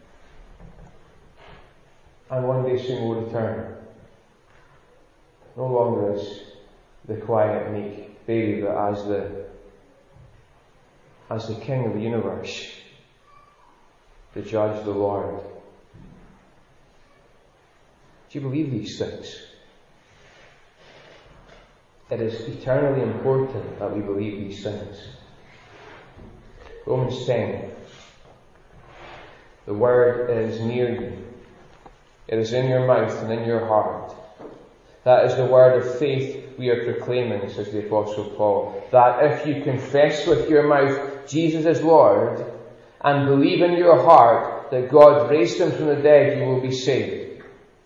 and one day soon will return? No longer as the quiet, meek baby, but as the King of the universe, the Judge, the Lord. Do you believe these things? It is eternally important that we believe these things. Romans 10. The Word is near you. It is in your mouth and in your heart. That is the word of faith we are proclaiming, says the Apostle Paul. That if you confess with your mouth Jesus is Lord, and believe in your heart that God raised him from the dead, you will be saved.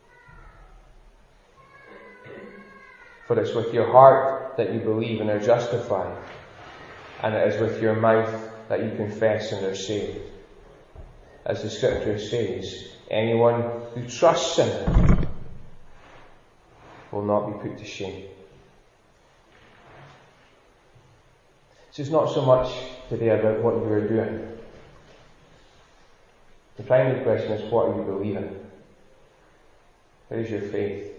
For it's with your heart that you believe and are justified, and it is with your mouth that you confess and are saved. As the Scripture says, anyone who trusts in him will not be put to shame. So it's not so much today about what you are doing. The primary question is, what are you believing? Where is your faith?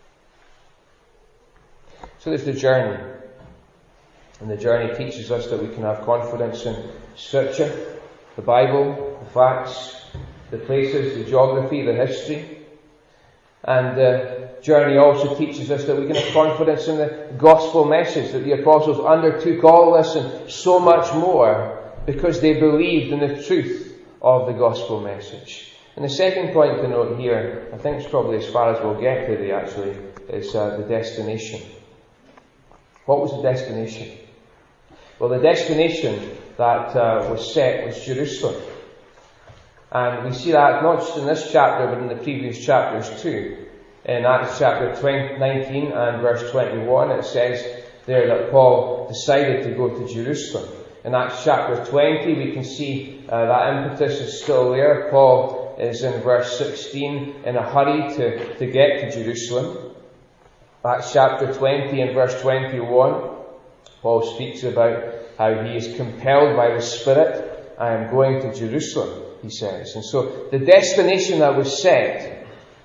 So there's the journey. And the journey teaches us that we can have confidence in Scripture, the Bible, the facts, the places, the geography, the history. And the journey also teaches us that we can have confidence in the gospel message, that the apostles undertook all this and so much more because they believed in the truth of the gospel message. And the second point to note here, I think it's probably as far as we'll get today actually, is the destination. What was the destination? Well, the destination that was set was Jerusalem. And we see that not just in this chapter, but in the previous chapters too. In Acts chapter 19 and verse 21, it says there that Paul decided to go to Jerusalem. In Acts chapter 20, we can see that impetus is still there. Paul is in verse 16 in a hurry to get to Jerusalem. Acts chapter 20 and verse 21, Paul speaks about how he is compelled by the Spirit. I am going to Jerusalem, he says. And so the destination that was set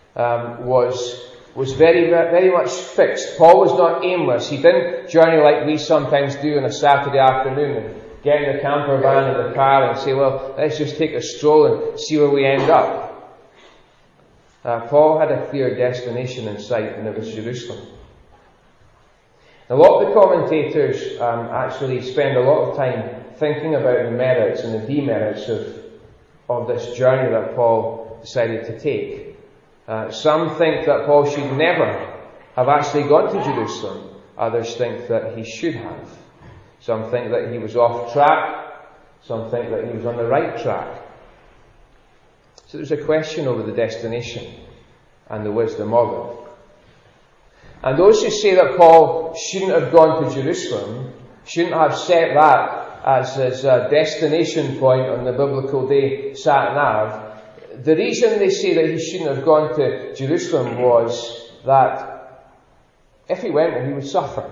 was very, very much fixed. Paul was not aimless. He didn't journey like we sometimes do on a Saturday afternoon and get in the camper van or the car and say, well, let's just take a stroll and see where we end up. Paul had a clear destination in sight, and it was Jerusalem. A lot of the commentators actually spend a lot of time thinking about the merits and the demerits of this journey that Paul decided to take. Some think that Paul should never have actually gone to Jerusalem. Others think that he should have. Some think that he was off track. Some think that he was on the right track. So there's a question over the destination and the wisdom of it. And those who say that Paul shouldn't have gone to Jerusalem, shouldn't have set that as his destination point on the biblical day sat nav, the reason they say that he shouldn't have gone to Jerusalem was that if he went, he would suffer.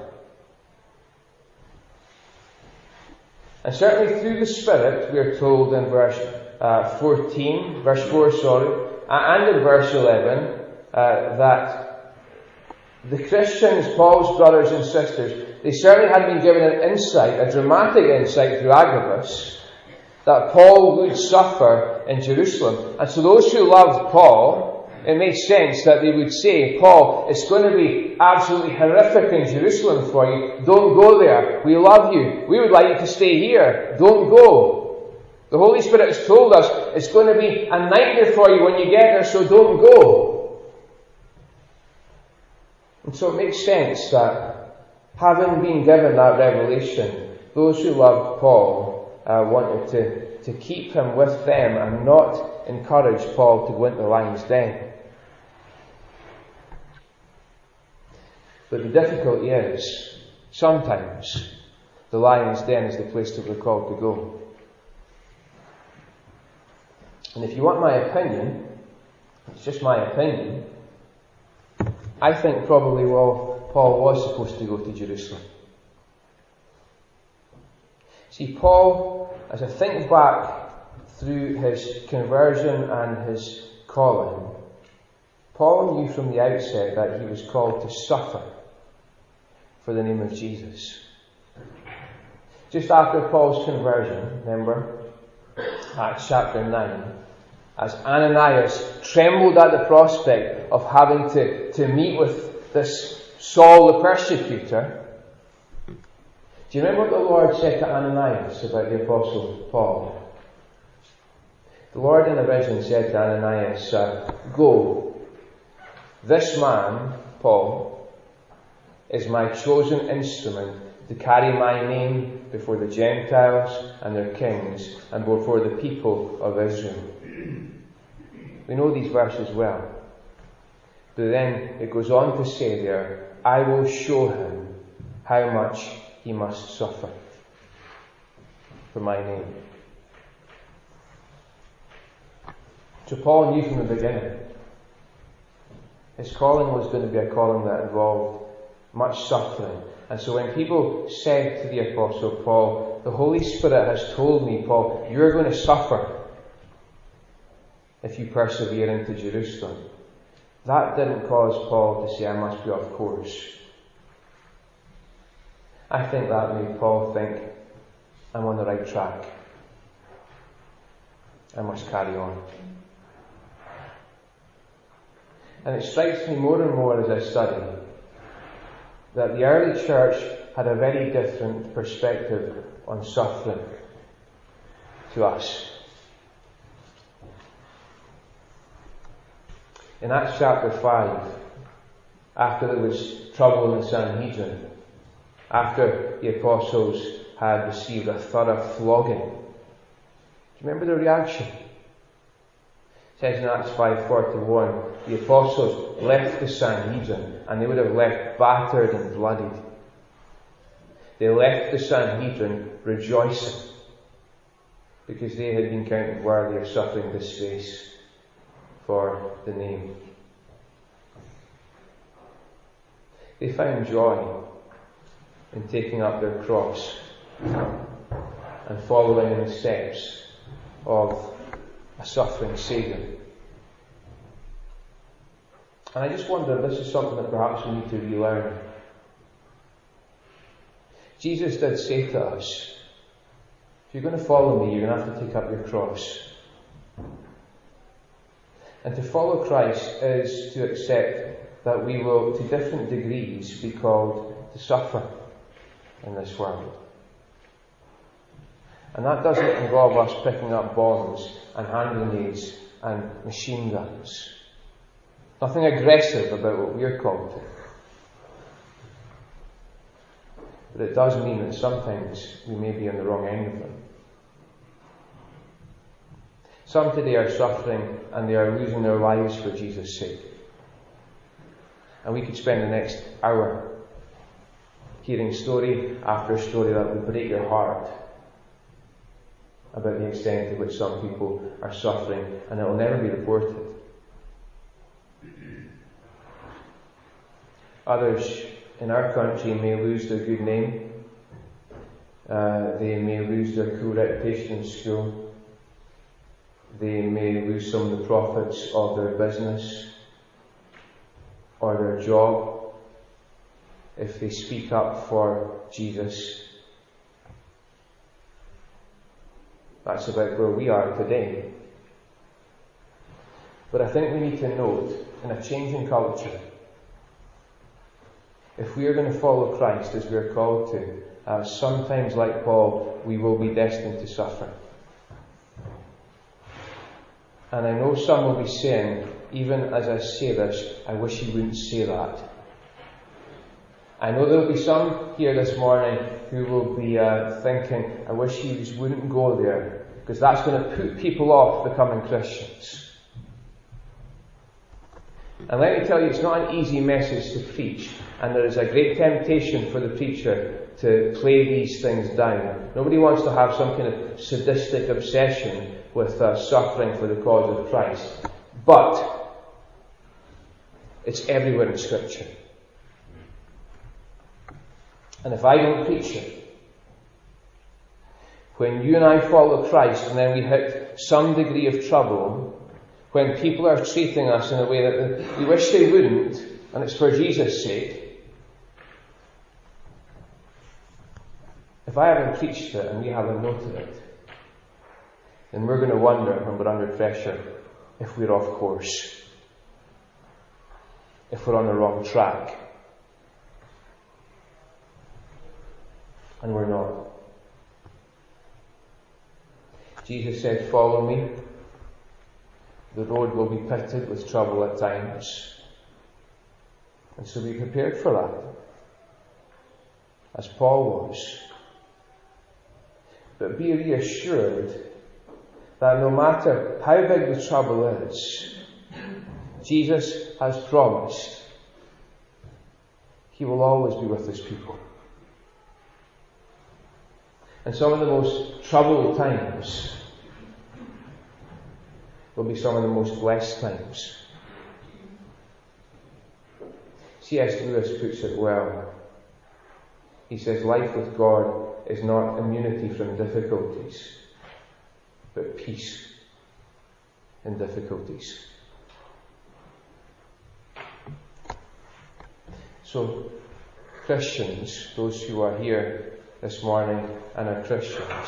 And certainly through the Spirit, we are told in verse 4, and in verse 11, that the Christians, Paul's brothers and sisters, they certainly had been given an insight, a dramatic insight through Agabus, that Paul would suffer in Jerusalem. And so those who loved Paul, it makes sense that they would say, Paul, it's going to be absolutely horrific in Jerusalem for you. Don't go there. We love you. We would like you to stay here. Don't go. The Holy Spirit has told us it's going to be a nightmare for you when you get there, so don't go. And so it makes sense that having been given that revelation, those who loved Paul wanted to keep him with them and not encourage Paul to go into the lion's den. But the difficulty is, sometimes the lion's den is the place that we're called to go. And if you want my opinion, it's just my opinion, I think probably, Paul was supposed to go to Jerusalem. See, Paul, as I think back through his conversion and his calling, Paul knew from the outset that he was called to suffer for the name of Jesus. Just after Paul's conversion, remember, Acts chapter 9, as Ananias trembled at the prospect of having to meet with this Saul the persecutor, do you remember what the Lord said to Ananias about the Apostle Paul? The Lord in a vision said to Ananias, go, this man, Paul, is my chosen instrument to carry my name before the Gentiles and their kings and before the people of Israel. We know these verses well. But then it goes on to say there, I will show him how much he must suffer for my name. So Paul knew from the beginning his calling was going to be a calling that involved much suffering. And so when people said to the Apostle Paul, the Holy Spirit has told me, Paul, you're going to suffer if you persevere into Jerusalem, that didn't cause Paul to say, I must be off course. I think that made Paul think, I'm on the right track. I must carry on. And it strikes me more and more as I study that the early church had a very different perspective on suffering to us. In Acts chapter 5, after there was trouble in the Sanhedrin, after the apostles had received a thorough flogging, do you remember the reaction? It says in Acts 5:41, the apostles left the Sanhedrin, and they would have left battered and bloodied. They left the Sanhedrin rejoicing, because they had been counted worthy of suffering disgrace for the name. They found joy in taking up their cross and following in the steps of a suffering Saviour. And I just wonder if this is something that perhaps we need to relearn. Jesus did say to us, if you're going to follow me, you're going to have to take up your cross. And to follow Christ is to accept that we will, to different degrees, be called to suffer in this world. And that doesn't involve us picking up bombs and hand grenades and machine guns. Nothing aggressive about what we're called to. But it does mean that sometimes we may be on the wrong end of them. Some today are suffering and they are losing their lives for Jesus' sake. And we could spend the next hour hearing story after story that would break your heart about the extent to which some people are suffering, and it will never be reported. Others in our country may lose their good name. They may lose their cool reputation in school. They may lose some of the profits of their business or their job if they speak up for Jesus. That's about where we are today. But I think we need to note, in a changing culture, if we are going to follow Christ as we are called to, sometimes, like Paul, we will be destined to suffer. And I know some will be saying, even as I say this, I wish he wouldn't say that. I know there will be some here this morning who will be thinking, I wish he just wouldn't go there, because that's going to put people off becoming Christians. And let me tell you, it's not an easy message to preach, and there is a great temptation for the preacher to play these things down. Nobody wants to have some kind of sadistic obsession with suffering for the cause of Christ. But it's everywhere in Scripture. And if I don't preach it, when you and I follow Christ and then we hit some degree of trouble, when people are treating us in a way that we wish they wouldn't, and it's for Jesus' sake, if I haven't preached it and we haven't noted it, then we're going to wonder when we're under pressure if we're off course, if we're on the wrong track. And we're not. Jesus said, follow me. The road will be pitted with trouble at times. And so be prepared for that. as Paul was. But be reassured that no matter how big the trouble is, Jesus has promised He will always be with His people. And some of the most troubled times will be some of the most blessed times. C.S. Lewis puts it well. He says, life with God is not immunity from difficulties, but peace in difficulties. So, Christians, those who are here this morning and are Christians,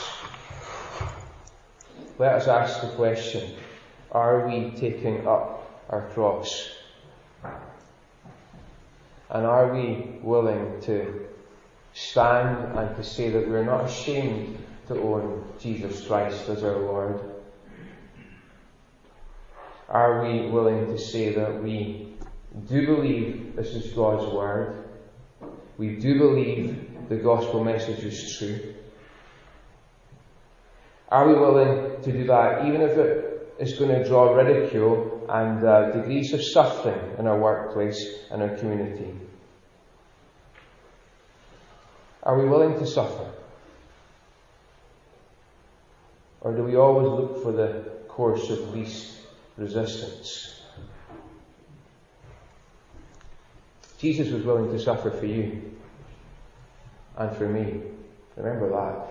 let us ask the question, are we taking up our cross? And are we willing to stand and to say that we're not ashamed to own Jesus Christ as our Lord? Are we willing to say that we do believe this is God's Word? We do believe the gospel message is true? Are we willing to do that even if it is going to draw ridicule and degrees of suffering in our workplace and our community? Are we willing to suffer? Or do we always look for the course of least resistance? Jesus was willing to suffer for you and for me. Remember that.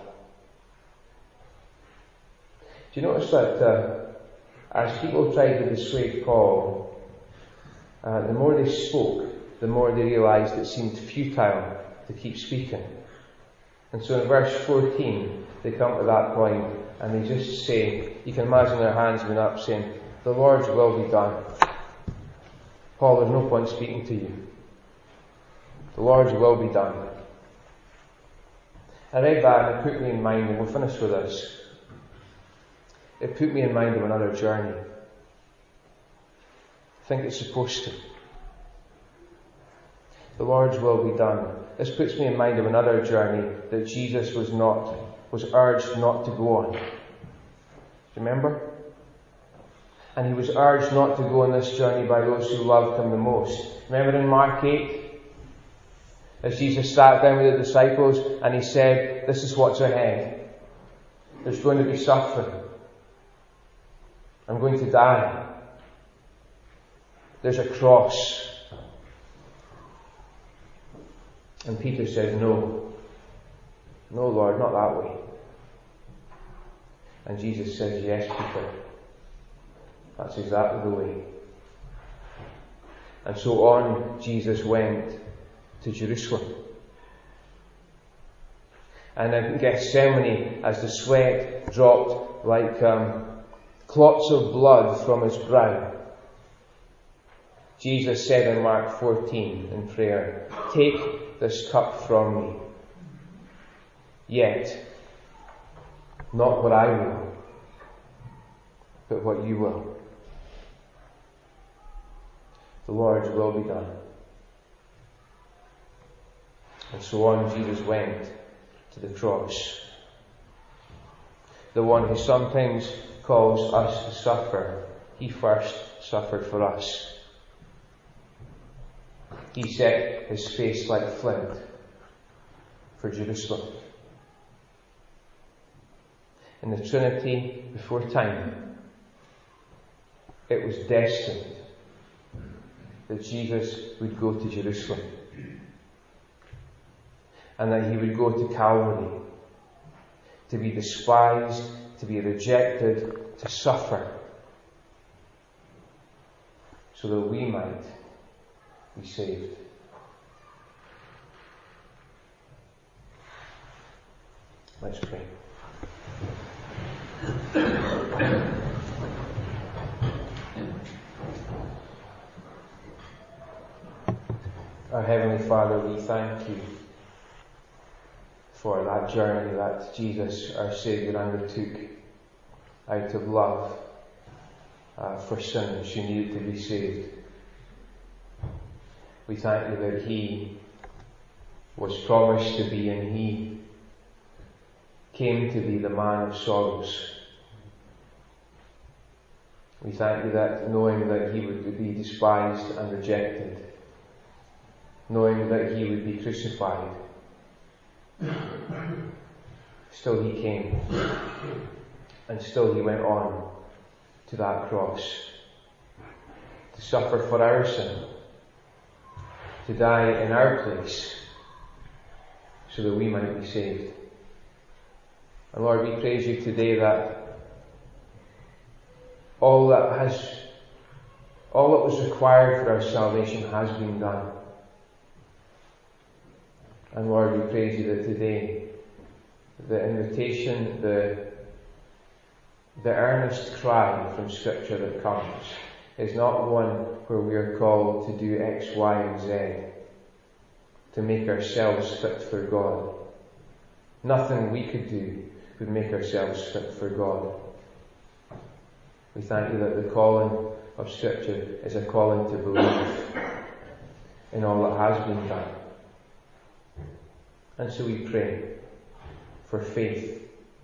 Do you notice that as people tried to dissuade Paul, the more they spoke, the more they realised it seemed futile to keep speaking. And so in verse 14, they come to that point and they just say, you can imagine their hands going up saying, the Lord's will be done. Paul, there's no point speaking to you. The Lord's will be done. I read that and it put me in mind, and we'll finish with this. It put me in mind of another journey. I think it's supposed to. The Lord's will be done. This puts me in mind of another journey that Jesus was urged not to go on. Remember? And He was urged not to go on this journey by those who loved Him the most. Remember in Mark 8? As Jesus sat down with the disciples and He said, this is what's ahead. There's going to be suffering. I'm going to die. There's a cross. And Peter said, no. No, Lord, not that way. And Jesus says, yes, Peter. That's exactly the way. And so on Jesus went to Jerusalem. And in Gethsemane, as the sweat dropped like clots of blood from His brow, Jesus said in Mark 14 in prayer, take this cup from me, yet not what I will, but what you will. The Lord's will be done. And so on Jesus went to the cross. The one who sometimes calls us to suffer, He first suffered for us. He set His face like flint for Jerusalem. In the Trinity before time, it was destined that Jesus would go to Jerusalem and that He would go to Calvary to be despised, to be rejected, to suffer, so that we might be saved. Let's pray. Our Heavenly Father, we thank You for that journey that Jesus, our Saviour, undertook out of love for sinners who needed to be saved. We thank You that He was promised to be, and he came to be the man of sorrows. We thank you that knowing that he would be despised and rejected, knowing that he would be crucified, still he came, and still he went on to that cross to suffer for our sin, to die in our place, so that we might be saved. And Lord, we praise you today that all that was required for our salvation has been done. And Lord, we praise you that today the invitation, the earnest cry from Scripture that comes is not one where we are called to do X, Y, and Z, to make ourselves fit for God. Nothing we could do would make ourselves fit for God. We thank you that the calling of Scripture is a calling to believe in all that has been done. And so we pray for faith,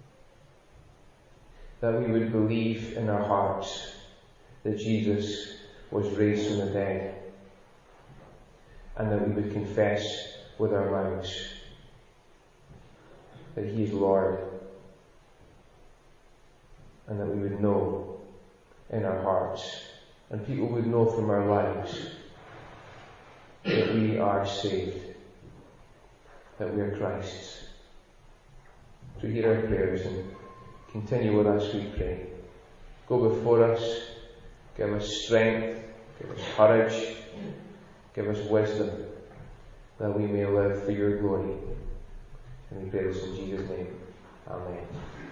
that we would believe in our hearts that Jesus was raised from the dead, and that we would confess with our mouths that he is Lord, and that we would know in our hearts, and people would know from our lives, that we are saved, that we are Christ's. So hear our prayers and continue with us, we pray. Go before us, give us strength, give us courage, give us wisdom, that we may live for your glory. And we pray this in Jesus' name. Amen.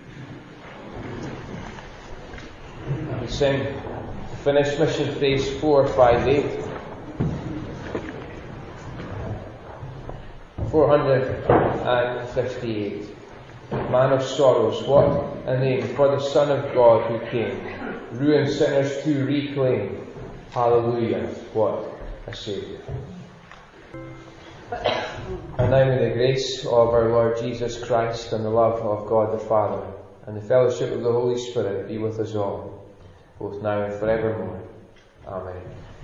We sing Finished Mission Phrase 458. 458. Man of sorrows, what a name for the Son of God who came, ruined sinners to reclaim. Hallelujah, what a Saviour. And now may the grace of our Lord Jesus Christ and the love of God the Father and the fellowship of the Holy Spirit be with us all, both now and forevermore. Amen.